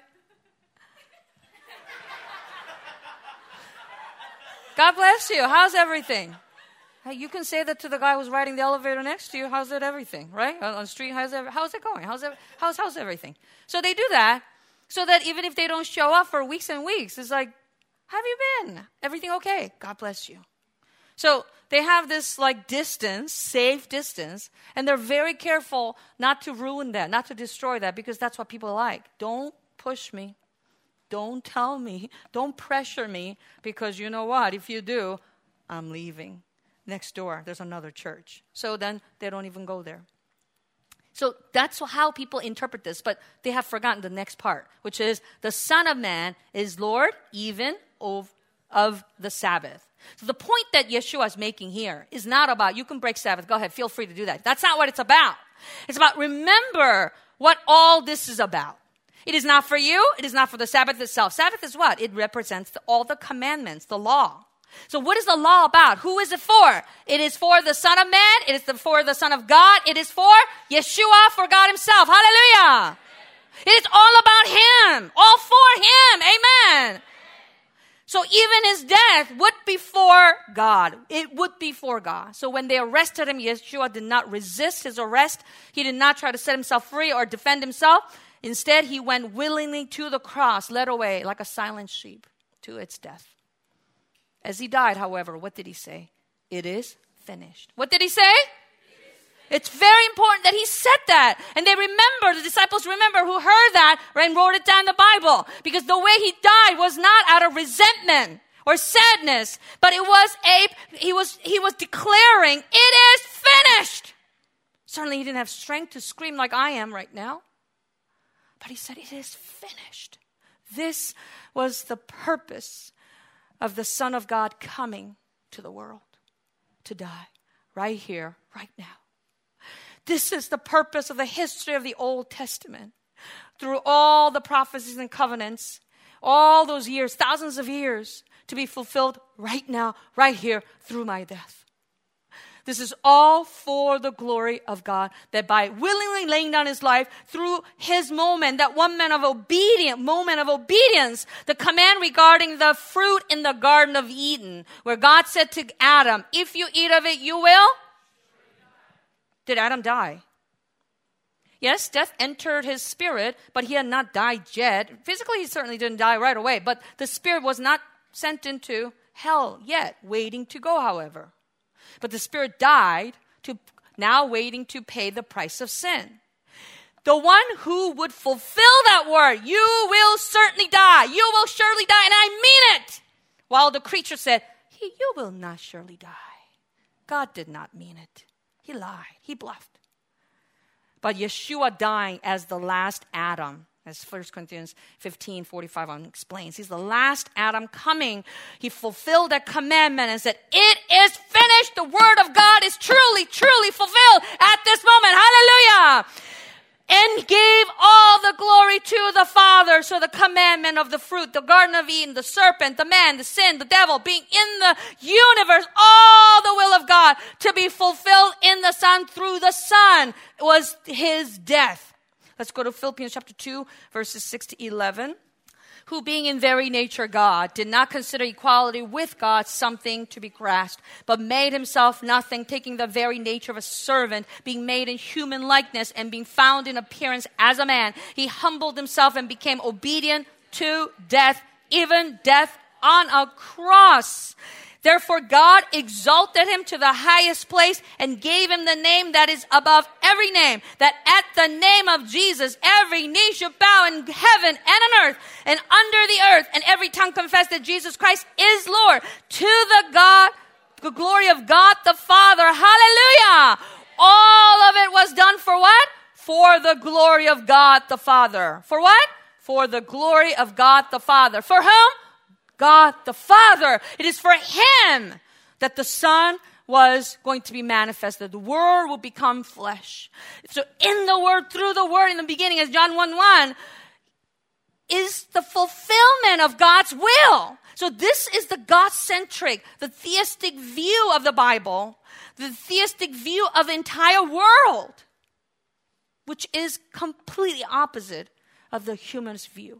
A: God bless you. How's everything? Hey, you can say that to the guy who's riding the elevator next to you. How's it everything, right? On the street, how's it, how's it going? How's, it, how's, how's everything? So they do that so that even if they don't show up for weeks and weeks, it's like, how have you been? Everything okay? God bless you. So they have this like distance, safe distance, and they're very careful not to ruin that, not to destroy that, because that's what people like. Don't push me. Don't tell me. Don't pressure me, because you know what? If you do, I'm leaving. Next door, there's another church. So then they don't even go there. So that's how people interpret this, but they have forgotten the next part, which is the Son of Man is Lord even of, of the Sabbath. So the point that Yeshua is making here is not about, you can break Sabbath, go ahead, feel free to do that. That's not what it's about. It's about, remember what all this is about. It is not for you. It is not for the Sabbath itself. Sabbath is what? It represents the, all the commandments, the law. So what is the law about? Who is it for? It is for the Son of Man. It is the, for the Son of God. It is for Yeshua, for God himself. Hallelujah. It is all about him. All for him. Amen. So even his death would be for God. It would be for God. So when they arrested him, Yeshua did not resist his arrest. He did not try to set himself free or defend himself. Instead, he went willingly to the cross, led away like a silent sheep to its death. As he died, however, what did he say? It is finished. What did he say? It's very important that he said that. And they remember, the disciples remember who heard that and wrote it down in the Bible. Because the way he died was not out of resentment or sadness, but it was a, he was, he was declaring, it is finished. Certainly he didn't have strength to scream like I am right now. But he said, it is finished. This was the purpose of the Son of God coming to the world to die right here, right now. This is the purpose of the history of the Old Testament. Through all the prophecies and covenants, all those years, thousands of years, to be fulfilled right now, right here, through my death. This is all for the glory of God, that by willingly laying down his life through his moment, that one man of obedient moment of obedience, the command regarding the fruit in the Garden of Eden, where God said to Adam, if you eat of it, you will. Did Adam die? Yes, death entered his spirit, but he had not died yet. Physically, he certainly didn't die right away, but the spirit was not sent into hell yet, waiting to go, however. But the spirit died, to now waiting to pay the price of sin. The one who would fulfill that word, you will certainly die. You will surely die, and I mean it. While the creature said, you will not surely die. God did not mean it. He lied. He bluffed. But Yeshua dying as the last Adam As First Corinthians fifteen forty-five on explains. He's the last Adam coming. He fulfilled that commandment and said, it is finished. The word of God is truly, truly fulfilled at this moment. Hallelujah. And gave all the glory to the Father. So the commandment of the fruit, the Garden of Eden, the serpent, the man, the sin, the devil, being in the universe, all the will of God to be fulfilled in the Son through the Son was his death. Let's go to Philippians chapter two, verses six to eleven. Who being in very nature God, did not consider equality with God something to be grasped, but made himself nothing, taking the very nature of a servant, being made in human likeness, and being found in appearance as a man. He humbled himself and became obedient to death, even death on a cross. Therefore God exalted him to the highest place and gave him the name that is above every name, that at the name of Jesus every knee should bow in heaven and on earth and under the earth, and every tongue confess that Jesus Christ is Lord, to the God, the glory of God the Father. Hallelujah! All of it was done for what? For the glory of God the Father. For what? For the glory of God the Father. For whom? God the Father. It is for him that the Son was going to be manifested. The Word will become flesh. So in the Word, through the Word, in the beginning, as John one one, is the fulfillment of God's will. So this is the God-centric, the theistic view of the Bible, the theistic view of the entire world, which is completely opposite of the humanist view.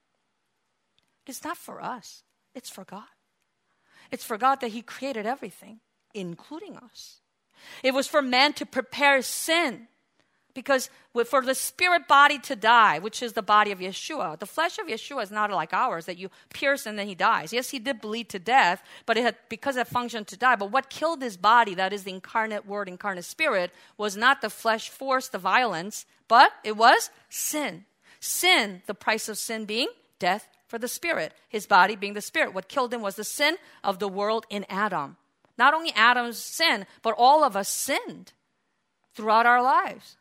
A: It's not for us. It's for God. It's for God that he created everything, including us. It was for man to prepare sin. Because for the spirit body to die, which is the body of Yeshua, the flesh of Yeshua is not like ours, that you pierce and then he dies. Yes, he did bleed to death, but it had, because it functioned to die. But what killed his body, that is the incarnate word, incarnate spirit, was not the flesh force, the violence, but it was sin. Sin, the price of sin being death for the spirit, his body being the spirit. What killed him was the sin of the world in Adam. Not only Adam's sin, but all of us sinned throughout our lives.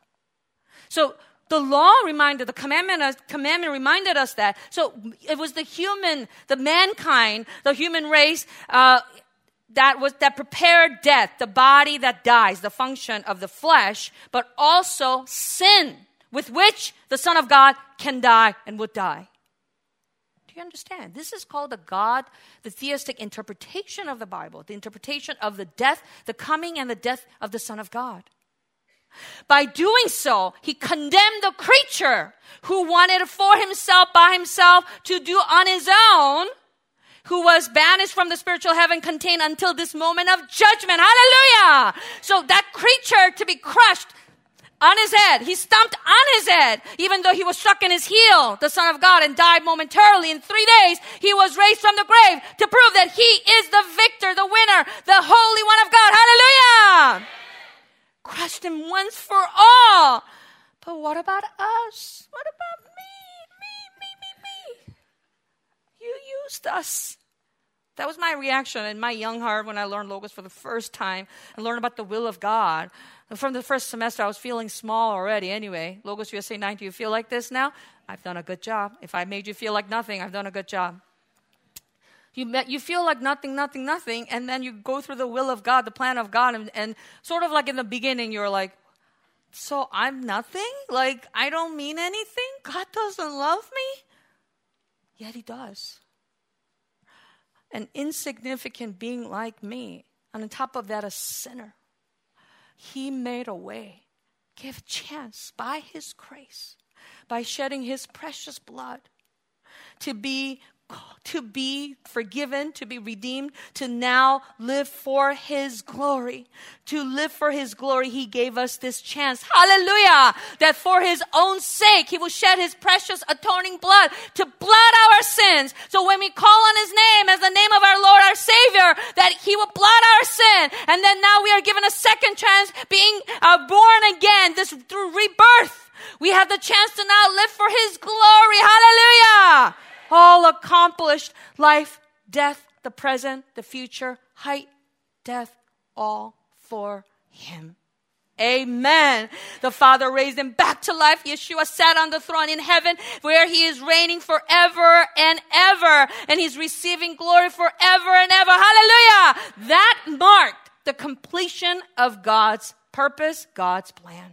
A: So the law reminded, the commandment, commandment reminded us that. So it was the human, the mankind, the human race uh, that was that prepared death, the body that dies, the function of the flesh, but also sin, with which the Son of God can die and would die. Do you understand? This is called the God, the theistic interpretation of the Bible, the interpretation of the death, the coming and the death of the Son of God. By doing so, he condemned the creature who wanted for himself, by himself, to do on his own, who was banished from the spiritual heaven contained until this moment of judgment. Hallelujah! So that creature to be crushed on his head. He stomped on his head, even though he was struck in his heel, the Son of God, and died momentarily. In three days, he was raised from the grave to prove that he is the victor, the winner, the Holy One of God. Hallelujah! Crushed him once for all. But what about us? What about me? Me, me, me, me. You used us. That was my reaction in my young heart when I learned Logos for the first time and learned about the will of God. And from the first semester, I was feeling small already anyway. Logos U S A nine, do you feel like this now? I've done a good job. If I made you feel like nothing, I've done a good job. You met, you feel like nothing, nothing, nothing, and then you go through the will of God, the plan of God, and, and sort of like in the beginning, you're like, so I'm nothing? Like, I don't mean anything? God doesn't love me? Yet he does. An insignificant being like me, and on top of that, a sinner. He made a way, gave a chance by his grace, by shedding his precious blood to be to be forgiven, to be redeemed, to now live for his glory. To live for his glory, he gave us this chance. Hallelujah! That for his own sake, he will shed his precious atoning blood to blot our sins. So when we call on his name as the name of our Lord, our Savior, that he will blot our sin. And then now we are given a second chance, being uh, born again, this through rebirth. We have the chance to now live for his glory. Hallelujah! All accomplished, life, death, the present, the future, height, death, all for him. Amen. The Father raised him back to life. Yeshua sat on the throne in heaven where he is reigning forever and ever. And he's receiving glory forever and ever. Hallelujah. That marked the completion of God's purpose, God's plan.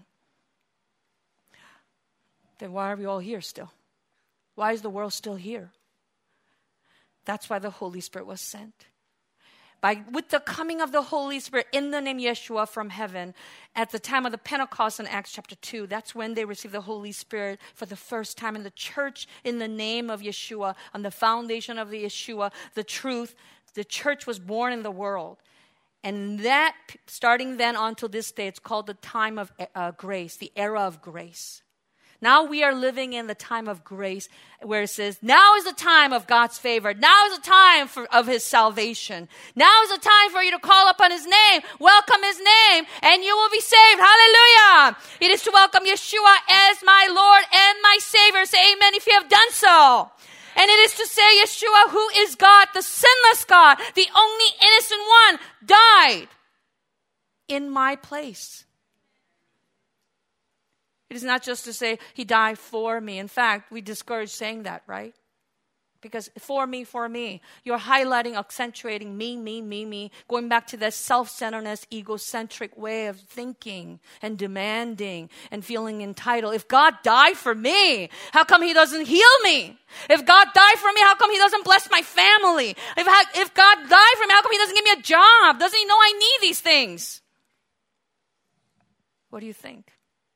A: Then why are we all here still? Why is the world still here? That's why the Holy Spirit was sent. By, with the coming of the Holy Spirit in the name Yeshua from heaven, at the time of the Pentecost in Acts chapter two, that's when they received the Holy Spirit for the first time in the church in the name of Yeshua, on the foundation of the Yeshua, the truth. The church was born in the world. And that, starting then on till this day, it's called the time of uh, grace, the era of grace. Now we are living in the time of grace where it says, now is the time of God's favor. Now is the time for, of his salvation. Now is the time for you to call upon his name, welcome his name, and you will be saved. Hallelujah. It is to welcome Yeshua as my Lord and my Savior. Say amen if you have done so. And it is to say Yeshua, who is God, the sinless God, the only innocent one, died in my place. It is not just to say he died for me. In fact, we discourage saying that, right? Because for me, for me, you're highlighting, accentuating me, me, me, me, going back to that self-centeredness, egocentric way of thinking and demanding and feeling entitled. If God died for me, how come he doesn't heal me? If God died for me, how come he doesn't bless my family? If, I, if God died for me, how come he doesn't give me a job? Doesn't he know I need these things? What do you think?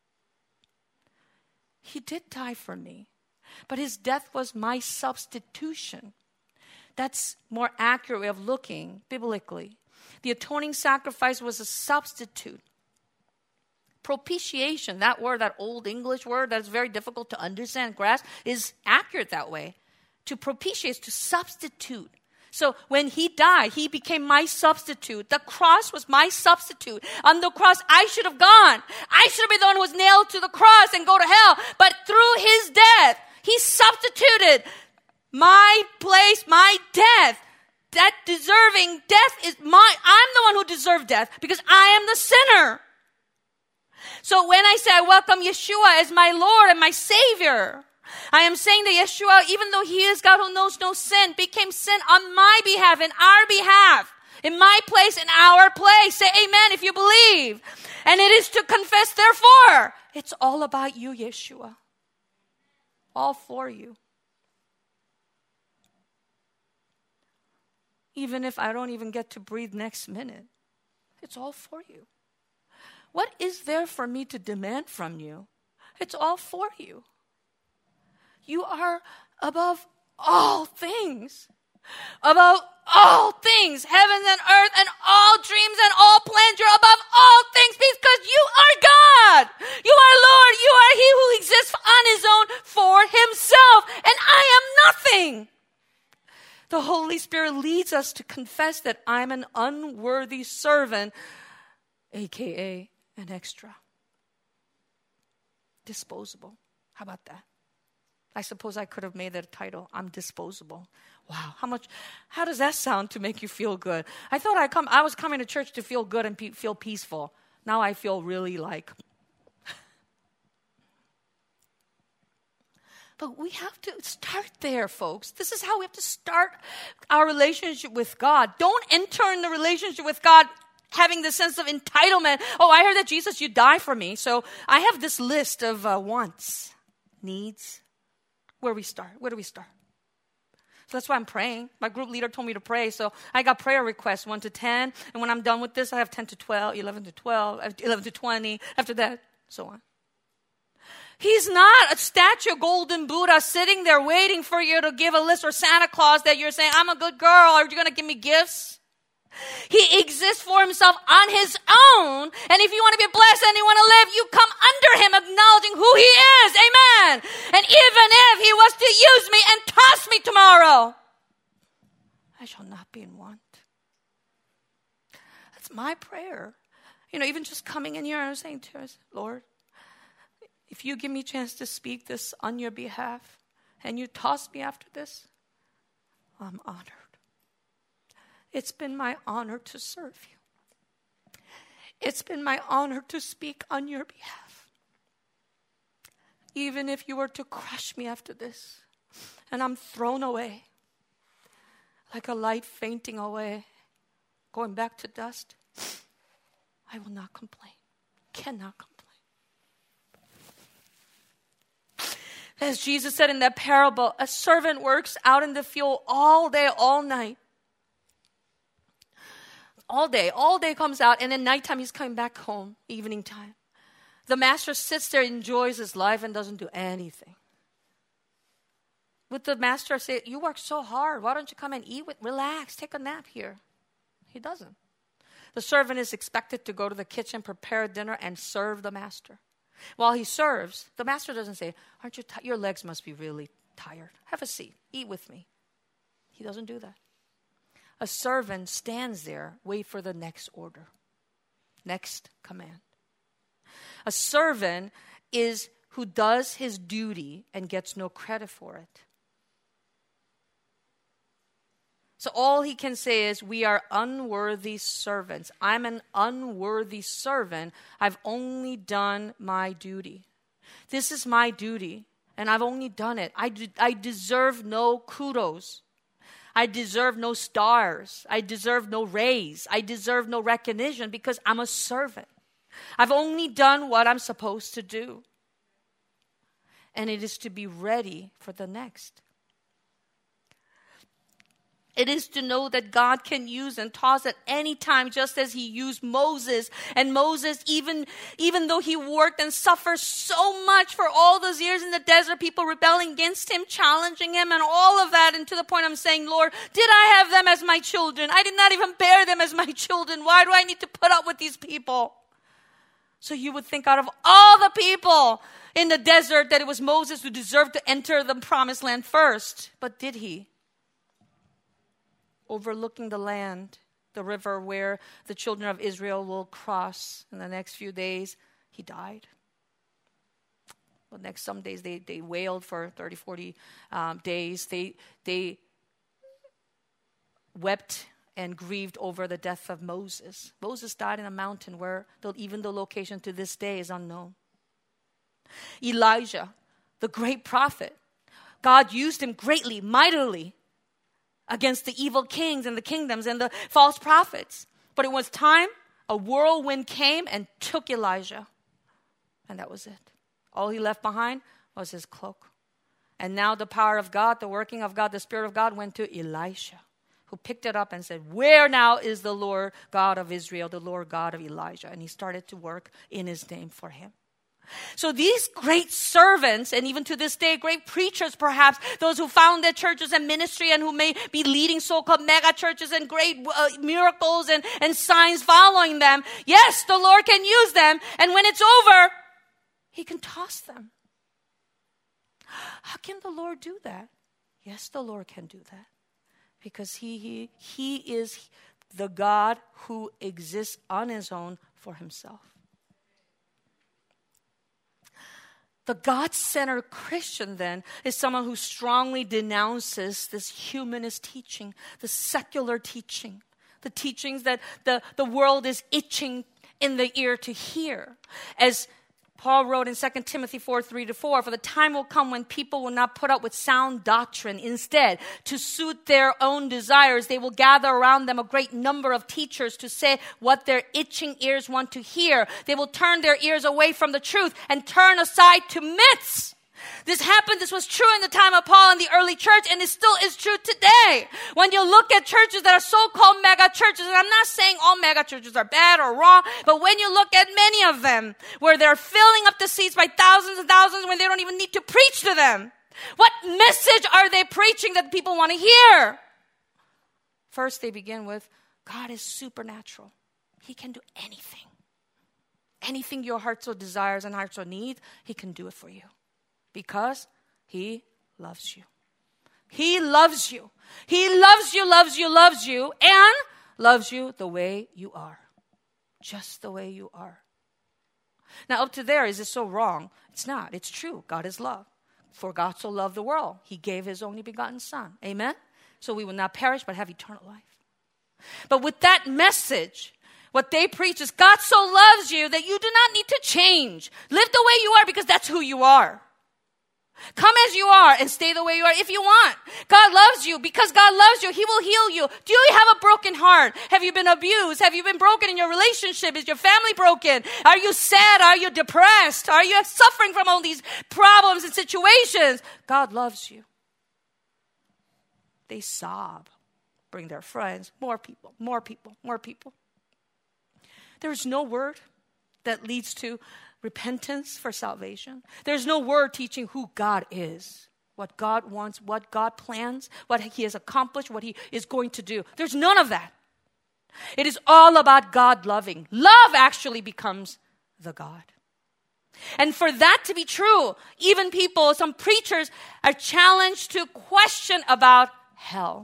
A: He did die for me, but his death was my substitution. That's more accurate way of looking biblically. The atoning sacrifice was a substitute. Propitiation, that word, that old English word that's very difficult to understand, grasp, is accurate that way. To propitiate is to substitute. So when he died, he became my substitute. The cross was my substitute. On the cross, I should have gone. I should have been the one who was nailed to the cross and go to hell. But through his death, he substituted my place, my death. That deserving death is my, I'm the one who deserved death because I am the sinner. So when I say I welcome Yeshua as my Lord and my Savior, I am saying that Yeshua, even though he is God who knows no sin, became sin on my behalf, in our behalf, in my place, in our place. Say amen if you believe. And it is to confess, therefore, it's all about you, Yeshua. All for you. Even if I don't even get to breathe next minute, it's all for you. What is there for me to demand from you? It's all for you. You are above all things. Above all things. Heaven and earth and all dreams and all plans. You're above all things because you are God. You are Lord. You are he who exists on his own for himself. And I am nothing. The Holy Spirit leads us to confess that I'm an unworthy servant, a k a an extra. Disposable. How about that? I suppose I could have made that a title. I'm disposable. Wow, how much? How does that sound to make you feel good? I thought I come. I was coming to church to feel good and pe- feel peaceful. Now I feel really like. But we have to start there, folks. This is how we have to start our relationship with God. Don't enter in the relationship with God having the sense of entitlement. Oh, I heard that Jesus, you die for me, so I have this list of uh, wants, needs. Where do we start? Where do we start? So that's why I'm praying. My group leader told me to pray. So I got prayer requests, one to ten. And when I'm done with this, I have ten to twelve, eleven to twelve, eleven to twenty. After that, so on. He's not a statue of golden Buddha sitting there waiting for you to give a list, or Santa Claus that you're saying, I'm a good girl. Are you going to give me gifts? He exists for himself on his own. And if you want to be blessed and you want to live, you come under him, acknowledging who he is. Amen. And even if he was to use me and toss me tomorrow, I shall not be in want. That's my prayer. You know, even just coming in here, I was saying to us, Lord, if you give me a chance to speak this on your behalf and you toss me after this, I'm honored. It's been my honor to serve you. It's been my honor to speak on your behalf. Even if you were to crush me after this, and I'm thrown away, like a light fainting away, going back to dust, I will not complain. Cannot complain. As Jesus said in that parable, a servant works out in the field all day, all night. All day, all day comes out, and then nighttime he's coming back home, evening time. The master sits there, enjoys his life, and doesn't do anything. Would the master say, you work so hard, why don't you come and eat with, relax, take a nap here? He doesn't. The servant is expected to go to the kitchen, prepare dinner, and serve the master. While he serves, the master doesn't say, aren't you tired? Your legs must be really tired. Have a seat. Eat with me. He doesn't do that. A servant stands there, wait for the next order, next command. A servant is who does his duty and gets no credit for it. So all he can say is, we are unworthy servants. I'm an unworthy servant. I've only done my duty. This is my duty, and I've only done it. I, de- I deserve no kudos. I deserve no stars. I deserve no raise. I deserve no recognition because I'm a servant. I've only done what I'm supposed to do. And it is to be ready for the next. It is to know that God can use and toss at any time, just as he used Moses. And Moses, even, even though he worked and suffered so much for all those years in the desert, people rebelling against him, challenging him, and all of that. And to the point I'm saying, Lord, did I have them as my children? I did not even bear them as my children. Why do I need to put up with these people? So you would think out of all the people in the desert that it was Moses who deserved to enter the promised land first. But did he? Overlooking the land, the river where the children of Israel will cross in the next few days, he died. Well, next some days they, they wailed for thirty, forty um, days. They, they wept and grieved over the death of Moses. Moses died in a mountain where the, even the location to this day is unknown. Elijah, the great prophet, God used him greatly, mightily, against the evil kings and the kingdoms and the false prophets. But it was time, a whirlwind came and took Elijah. And that was it. All he left behind was his cloak. And now the power of God, the working of God, the Spirit of God went to Elisha, who picked it up and said, where now is the Lord God of Israel, the Lord God of Elijah? And he started to work in his name for him. So these great servants, and even to this day, great preachers perhaps, those who founded churches and ministry and who may be leading so-called mega churches and great uh, miracles and, and signs following them. Yes, the Lord can use them. And when it's over, he can toss them. How can the Lord do that? Yes, the Lord can do that. Because he, he, he is the God who exists on his own for himself. The God-centered Christian, then, is someone who strongly denounces this humanist teaching, the secular teaching, the teachings that the, the world is itching in the ear to hear. As Paul wrote in Second Timothy four, three to four, for the time will come when people will not put up with sound doctrine. Instead, to suit their own desires, they will gather around them a great number of teachers to say what their itching ears want to hear. They will turn their ears away from the truth and turn aside to myths. This happened, this was true in the time of Paul and the early church, and it still is true today. When you look at churches that are so-called mega churches, and I'm not saying all mega churches are bad or wrong, but when you look at many of them, where they're filling up the seats by thousands and thousands when they don't even need to preach to them, what message are they preaching that people want to hear? First, they begin with, God is supernatural. He can do anything. Anything your heart so desires and heart so needs, he can do it for you. Because he loves you. He loves you. He loves you, loves you, loves you, and loves you the way you are. Just the way you are. Now, up to there, is it so wrong? It's not. It's true. God is love. For God so loved the world, he gave his only begotten Son. Amen? So we will not perish, but have eternal life. But with that message, What they preach is God so loves you that you do not need to change. Live the way you are because that's who you are. Come as you are and stay the way you are if you want. God loves you. Because God loves you, He will heal you. Do you have a broken heart? Have you been abused? Have you been broken in your relationship? Is your family broken? Are you sad? Are you depressed? Are you suffering from all these problems and situations? God loves you. They sob. Bring their friends. More people, more people, more people. There is no word that leads to repentance for salvation. There's no word teaching who God is, what God wants, what God plans, what He has accomplished, what He is going to do. There's none of that. It is all about God loving. Love actually becomes the God. And for that to be true, even people, some preachers are challenged to question about hell.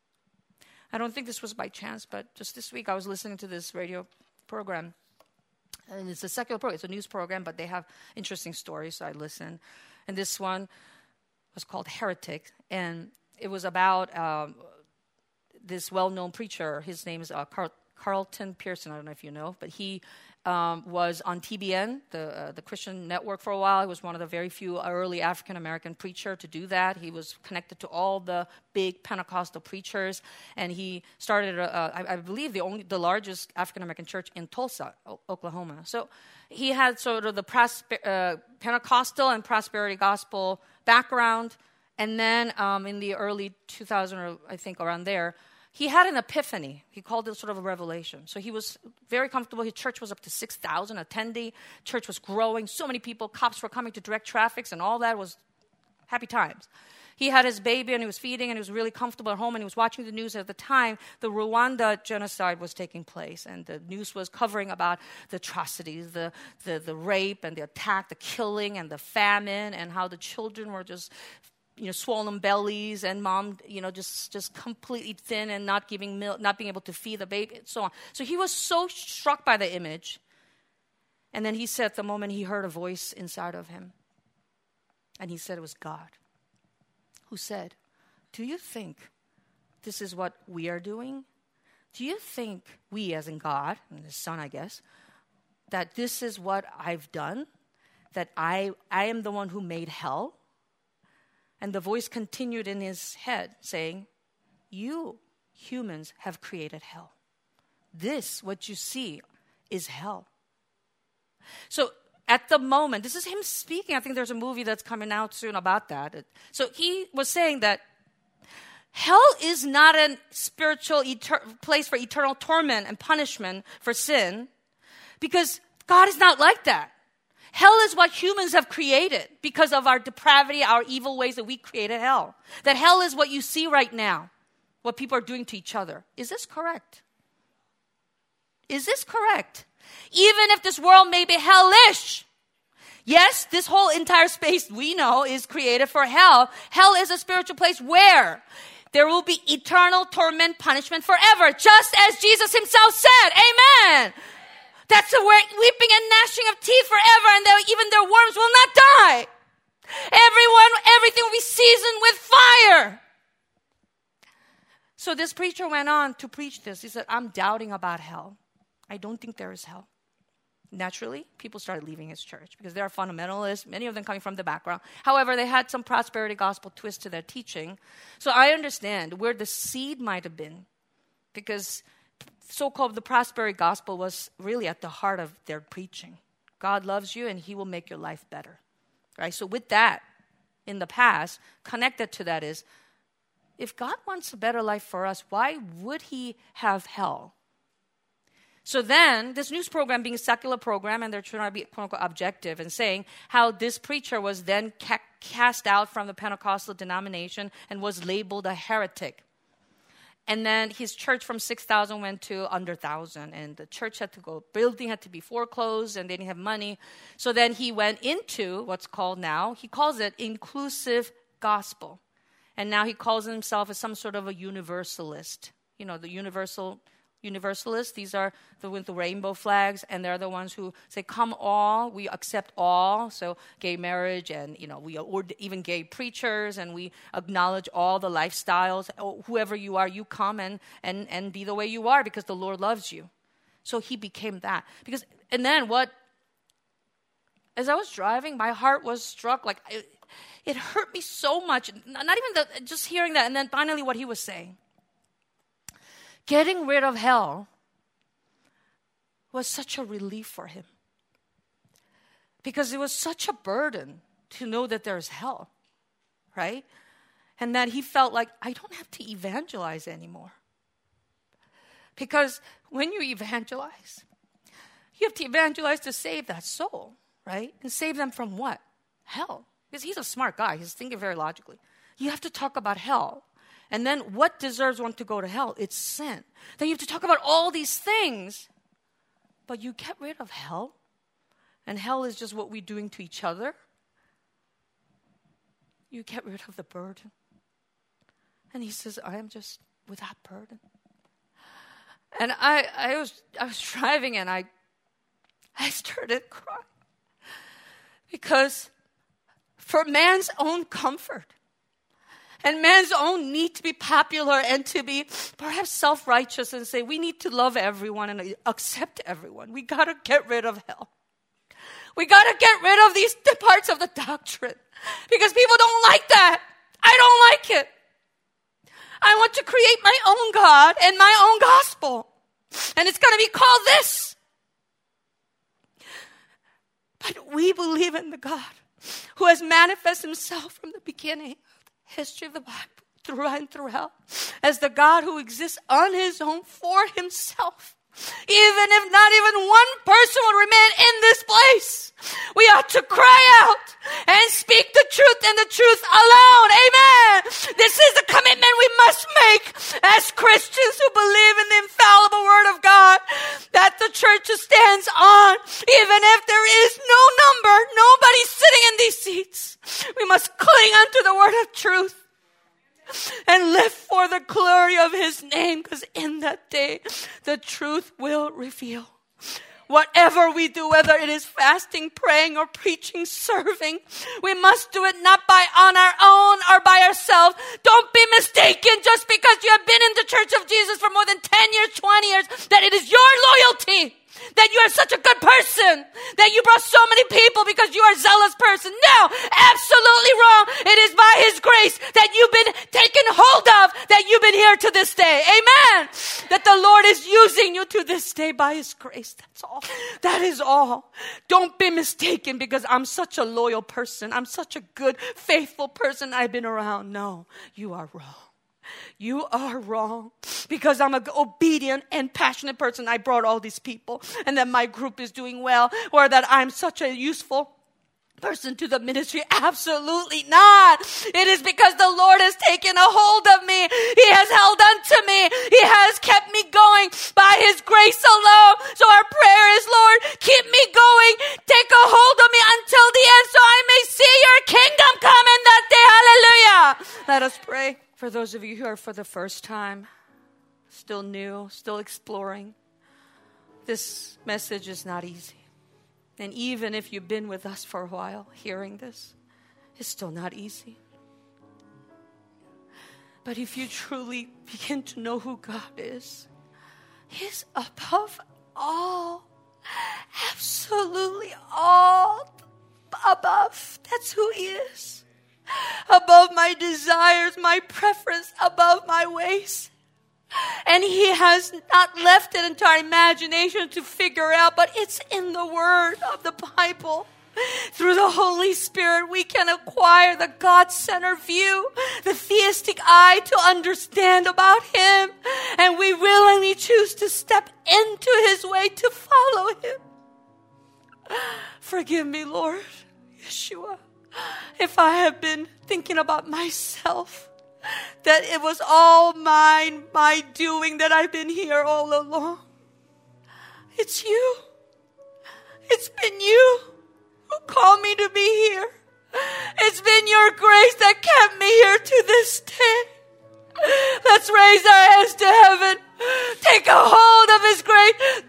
A: I don't think this was by chance, but just this week I was listening to this radio program. And it's a secular program. It's a news program, but they have interesting stories, so I listen. And this one was called Heretic, and it was about um, this well-known preacher. His name is uh, Carl, Carlton Pearson. I don't know if you know, but he um, was on T B N, the uh, the Christian network, for a while. He was one of the very few early African-American preacher to do that. He was connected to all the big Pentecostal preachers, and he started, uh, I, I believe, the only the largest African-American church in Tulsa, o- Oklahoma. So he had sort of the prosper, uh, Pentecostal and prosperity gospel background, and then um, in the early two thousands, or I think around there, he had an epiphany. He called it sort of a revelation. So he was very comfortable. His church was up to six thousand attendee. Church was growing. So many people, cops were coming to direct traffic, and all that was happy times. He had his baby, and he was feeding, and he was really comfortable at home, and he was watching the news. At the time, the Rwanda genocide was taking place, and the news was covering about the atrocities, the, the, the rape and the attack, the killing and the famine, and how the children were just, you know, swollen bellies, and mom, you know, just, just completely thin and not giving milk, not being able to feed the baby, and so on. So he was so struck by the image. And then he said the moment he heard a voice inside of him, and he said it was God, who said, do you think this is what we are doing? Do you think we, as in God, and His Son, I guess, that this is what I've done? That I, I am the one who made hell? And the voice continued in his head, saying, you humans have created hell. This, what you see, is hell. So at the moment, this is him speaking. I think there's a movie that's coming out soon about that. So he was saying that hell is not a spiritual eter- place for eternal torment and punishment for sin, because God is not like that. Hell is what humans have created because of our depravity, our evil ways, that we created hell. That hell is what you see right now, what people are doing to each other. Is this correct? Is this correct? Even if this world may be hellish. Yes, this whole entire space we know is created for hell. Hell is a spiritual place where there will be eternal torment, punishment forever, just as Jesus Himself said. Amen. That's where weeping and gnashing of teeth forever, and even their worms will not die. Everyone, everything will be seasoned with fire. So this preacher went on to preach this. He said, I'm doubting about hell. I don't think there is hell. Naturally, people started leaving his church because they are fundamentalists, many of them coming from the background. However, they had some prosperity gospel twist to their teaching. So I understand where the seed might have been, because so-called the prosperity gospel was really at the heart of their preaching. God loves you and He will make your life better. Right? So with that, in the past, connected to that is, if God wants a better life for us, why would He have hell? So then, this news program being a secular program, and they're trying to be quote-unquote objective and saying how this preacher was then ca- cast out from the Pentecostal denomination and was labeled a heretic. And then his church from six thousand went to under one thousand. And the church had to go, building had to be foreclosed, and they didn't have money. So then he went into what's called now, he calls it inclusive gospel. And now he calls himself as some sort of a universalist. You know, the universal universalists, these are the with the rainbow flags, and they're the ones who say, come all, we accept all. So gay marriage, and, you know, we or even gay preachers, and we acknowledge all the lifestyles. Whoever you are, you come and, and, and be the way you are because the Lord loves you. So he became that. Because, and then what, as I was driving, my heart was struck, like, it, it hurt me so much. Not even the, just hearing that, and then finally what he was saying. Getting rid of hell was such a relief for him. Because it was such a burden to know that there's hell, right? And that he felt like, I don't have to evangelize anymore. Because when you evangelize, you have to evangelize to save that soul, right? And save them from what? Hell. Because he's a smart guy. He's thinking very logically. You have to talk about hell. And then what deserves one to go to hell? It's sin. Then you have to talk about all these things. But you get rid of hell. And hell is just what we're doing to each other. You get rid of the burden. And he says, I am just without burden. And I, I was I was driving and I I started crying. Because for man's own comfort and man's own need to be popular and to be perhaps self-righteous and say we need to love everyone and accept everyone, we got to get rid of hell. We got to get rid of these parts of the doctrine because people don't like that. I don't like it. I want to create my own God and my own gospel. And it's going to be called this. But we believe in the God who has manifested himself from the beginning of the history of the Bible, through and throughout, as the God who exists on his own for himself. Even if not even one person will remain in this place, we ought to cry out and speak the truth and the truth alone. Amen. This is the commitment we must make as Christians who believe in the infallible word of God that the church stands on. Even if there is no number, nobody sitting in these seats, we must cling unto the word of truth. And live for the glory of his name, because in that day, the truth will reveal. Whatever we do, whether it is fasting, praying, or preaching, serving, we must do it not by on our own or by ourselves. Don't be mistaken just because you have been in the church of Jesus for more than ten years, twenty years, that it is your loyalty. That you are such a good person. That you brought so many people because you are a zealous person. No, absolutely wrong. It is by his grace that you've been taken hold of, that you've been here to this day. Amen. That the Lord is using you to this day by his grace. That's all. That is all. Don't be mistaken because I'm such a loyal person. I'm such a good, faithful person. I've been around. No, you are wrong. You are wrong because I'm an obedient and passionate person. I brought all these people and that my group is doing well, or that I'm such a useful person to the ministry. Absolutely not. It is because the Lord has taken a hold of me. He has held on to me. He has kept me going by his grace alone. So our prayer is, Lord, keep me going. Take a hold of me until the end so I may see your kingdom come in that day. Hallelujah. Let us pray. For those of you who are for the first time, still new, still exploring, this message is not easy. And even if you've been with us for a while, hearing this, it's still not easy. But if you truly begin to know who God is, he's above all, absolutely all above. That's who he is. Above my desires, my preference, above my ways. And he has not left it into our imagination to figure out, but it's in the word of the Bible. Through the Holy Spirit, we can acquire the God-centered view, the theistic eye to understand about him. And we willingly choose to step into his way to follow him. Forgive me, Lord, Yeshua, if I have been thinking about myself, that it was all mine, my doing, that I've been here all along. It's you. It's been you who called me to be here. It's been your grace that kept me here to this day. Let's raise our hands to heaven. Take a hold of his grace.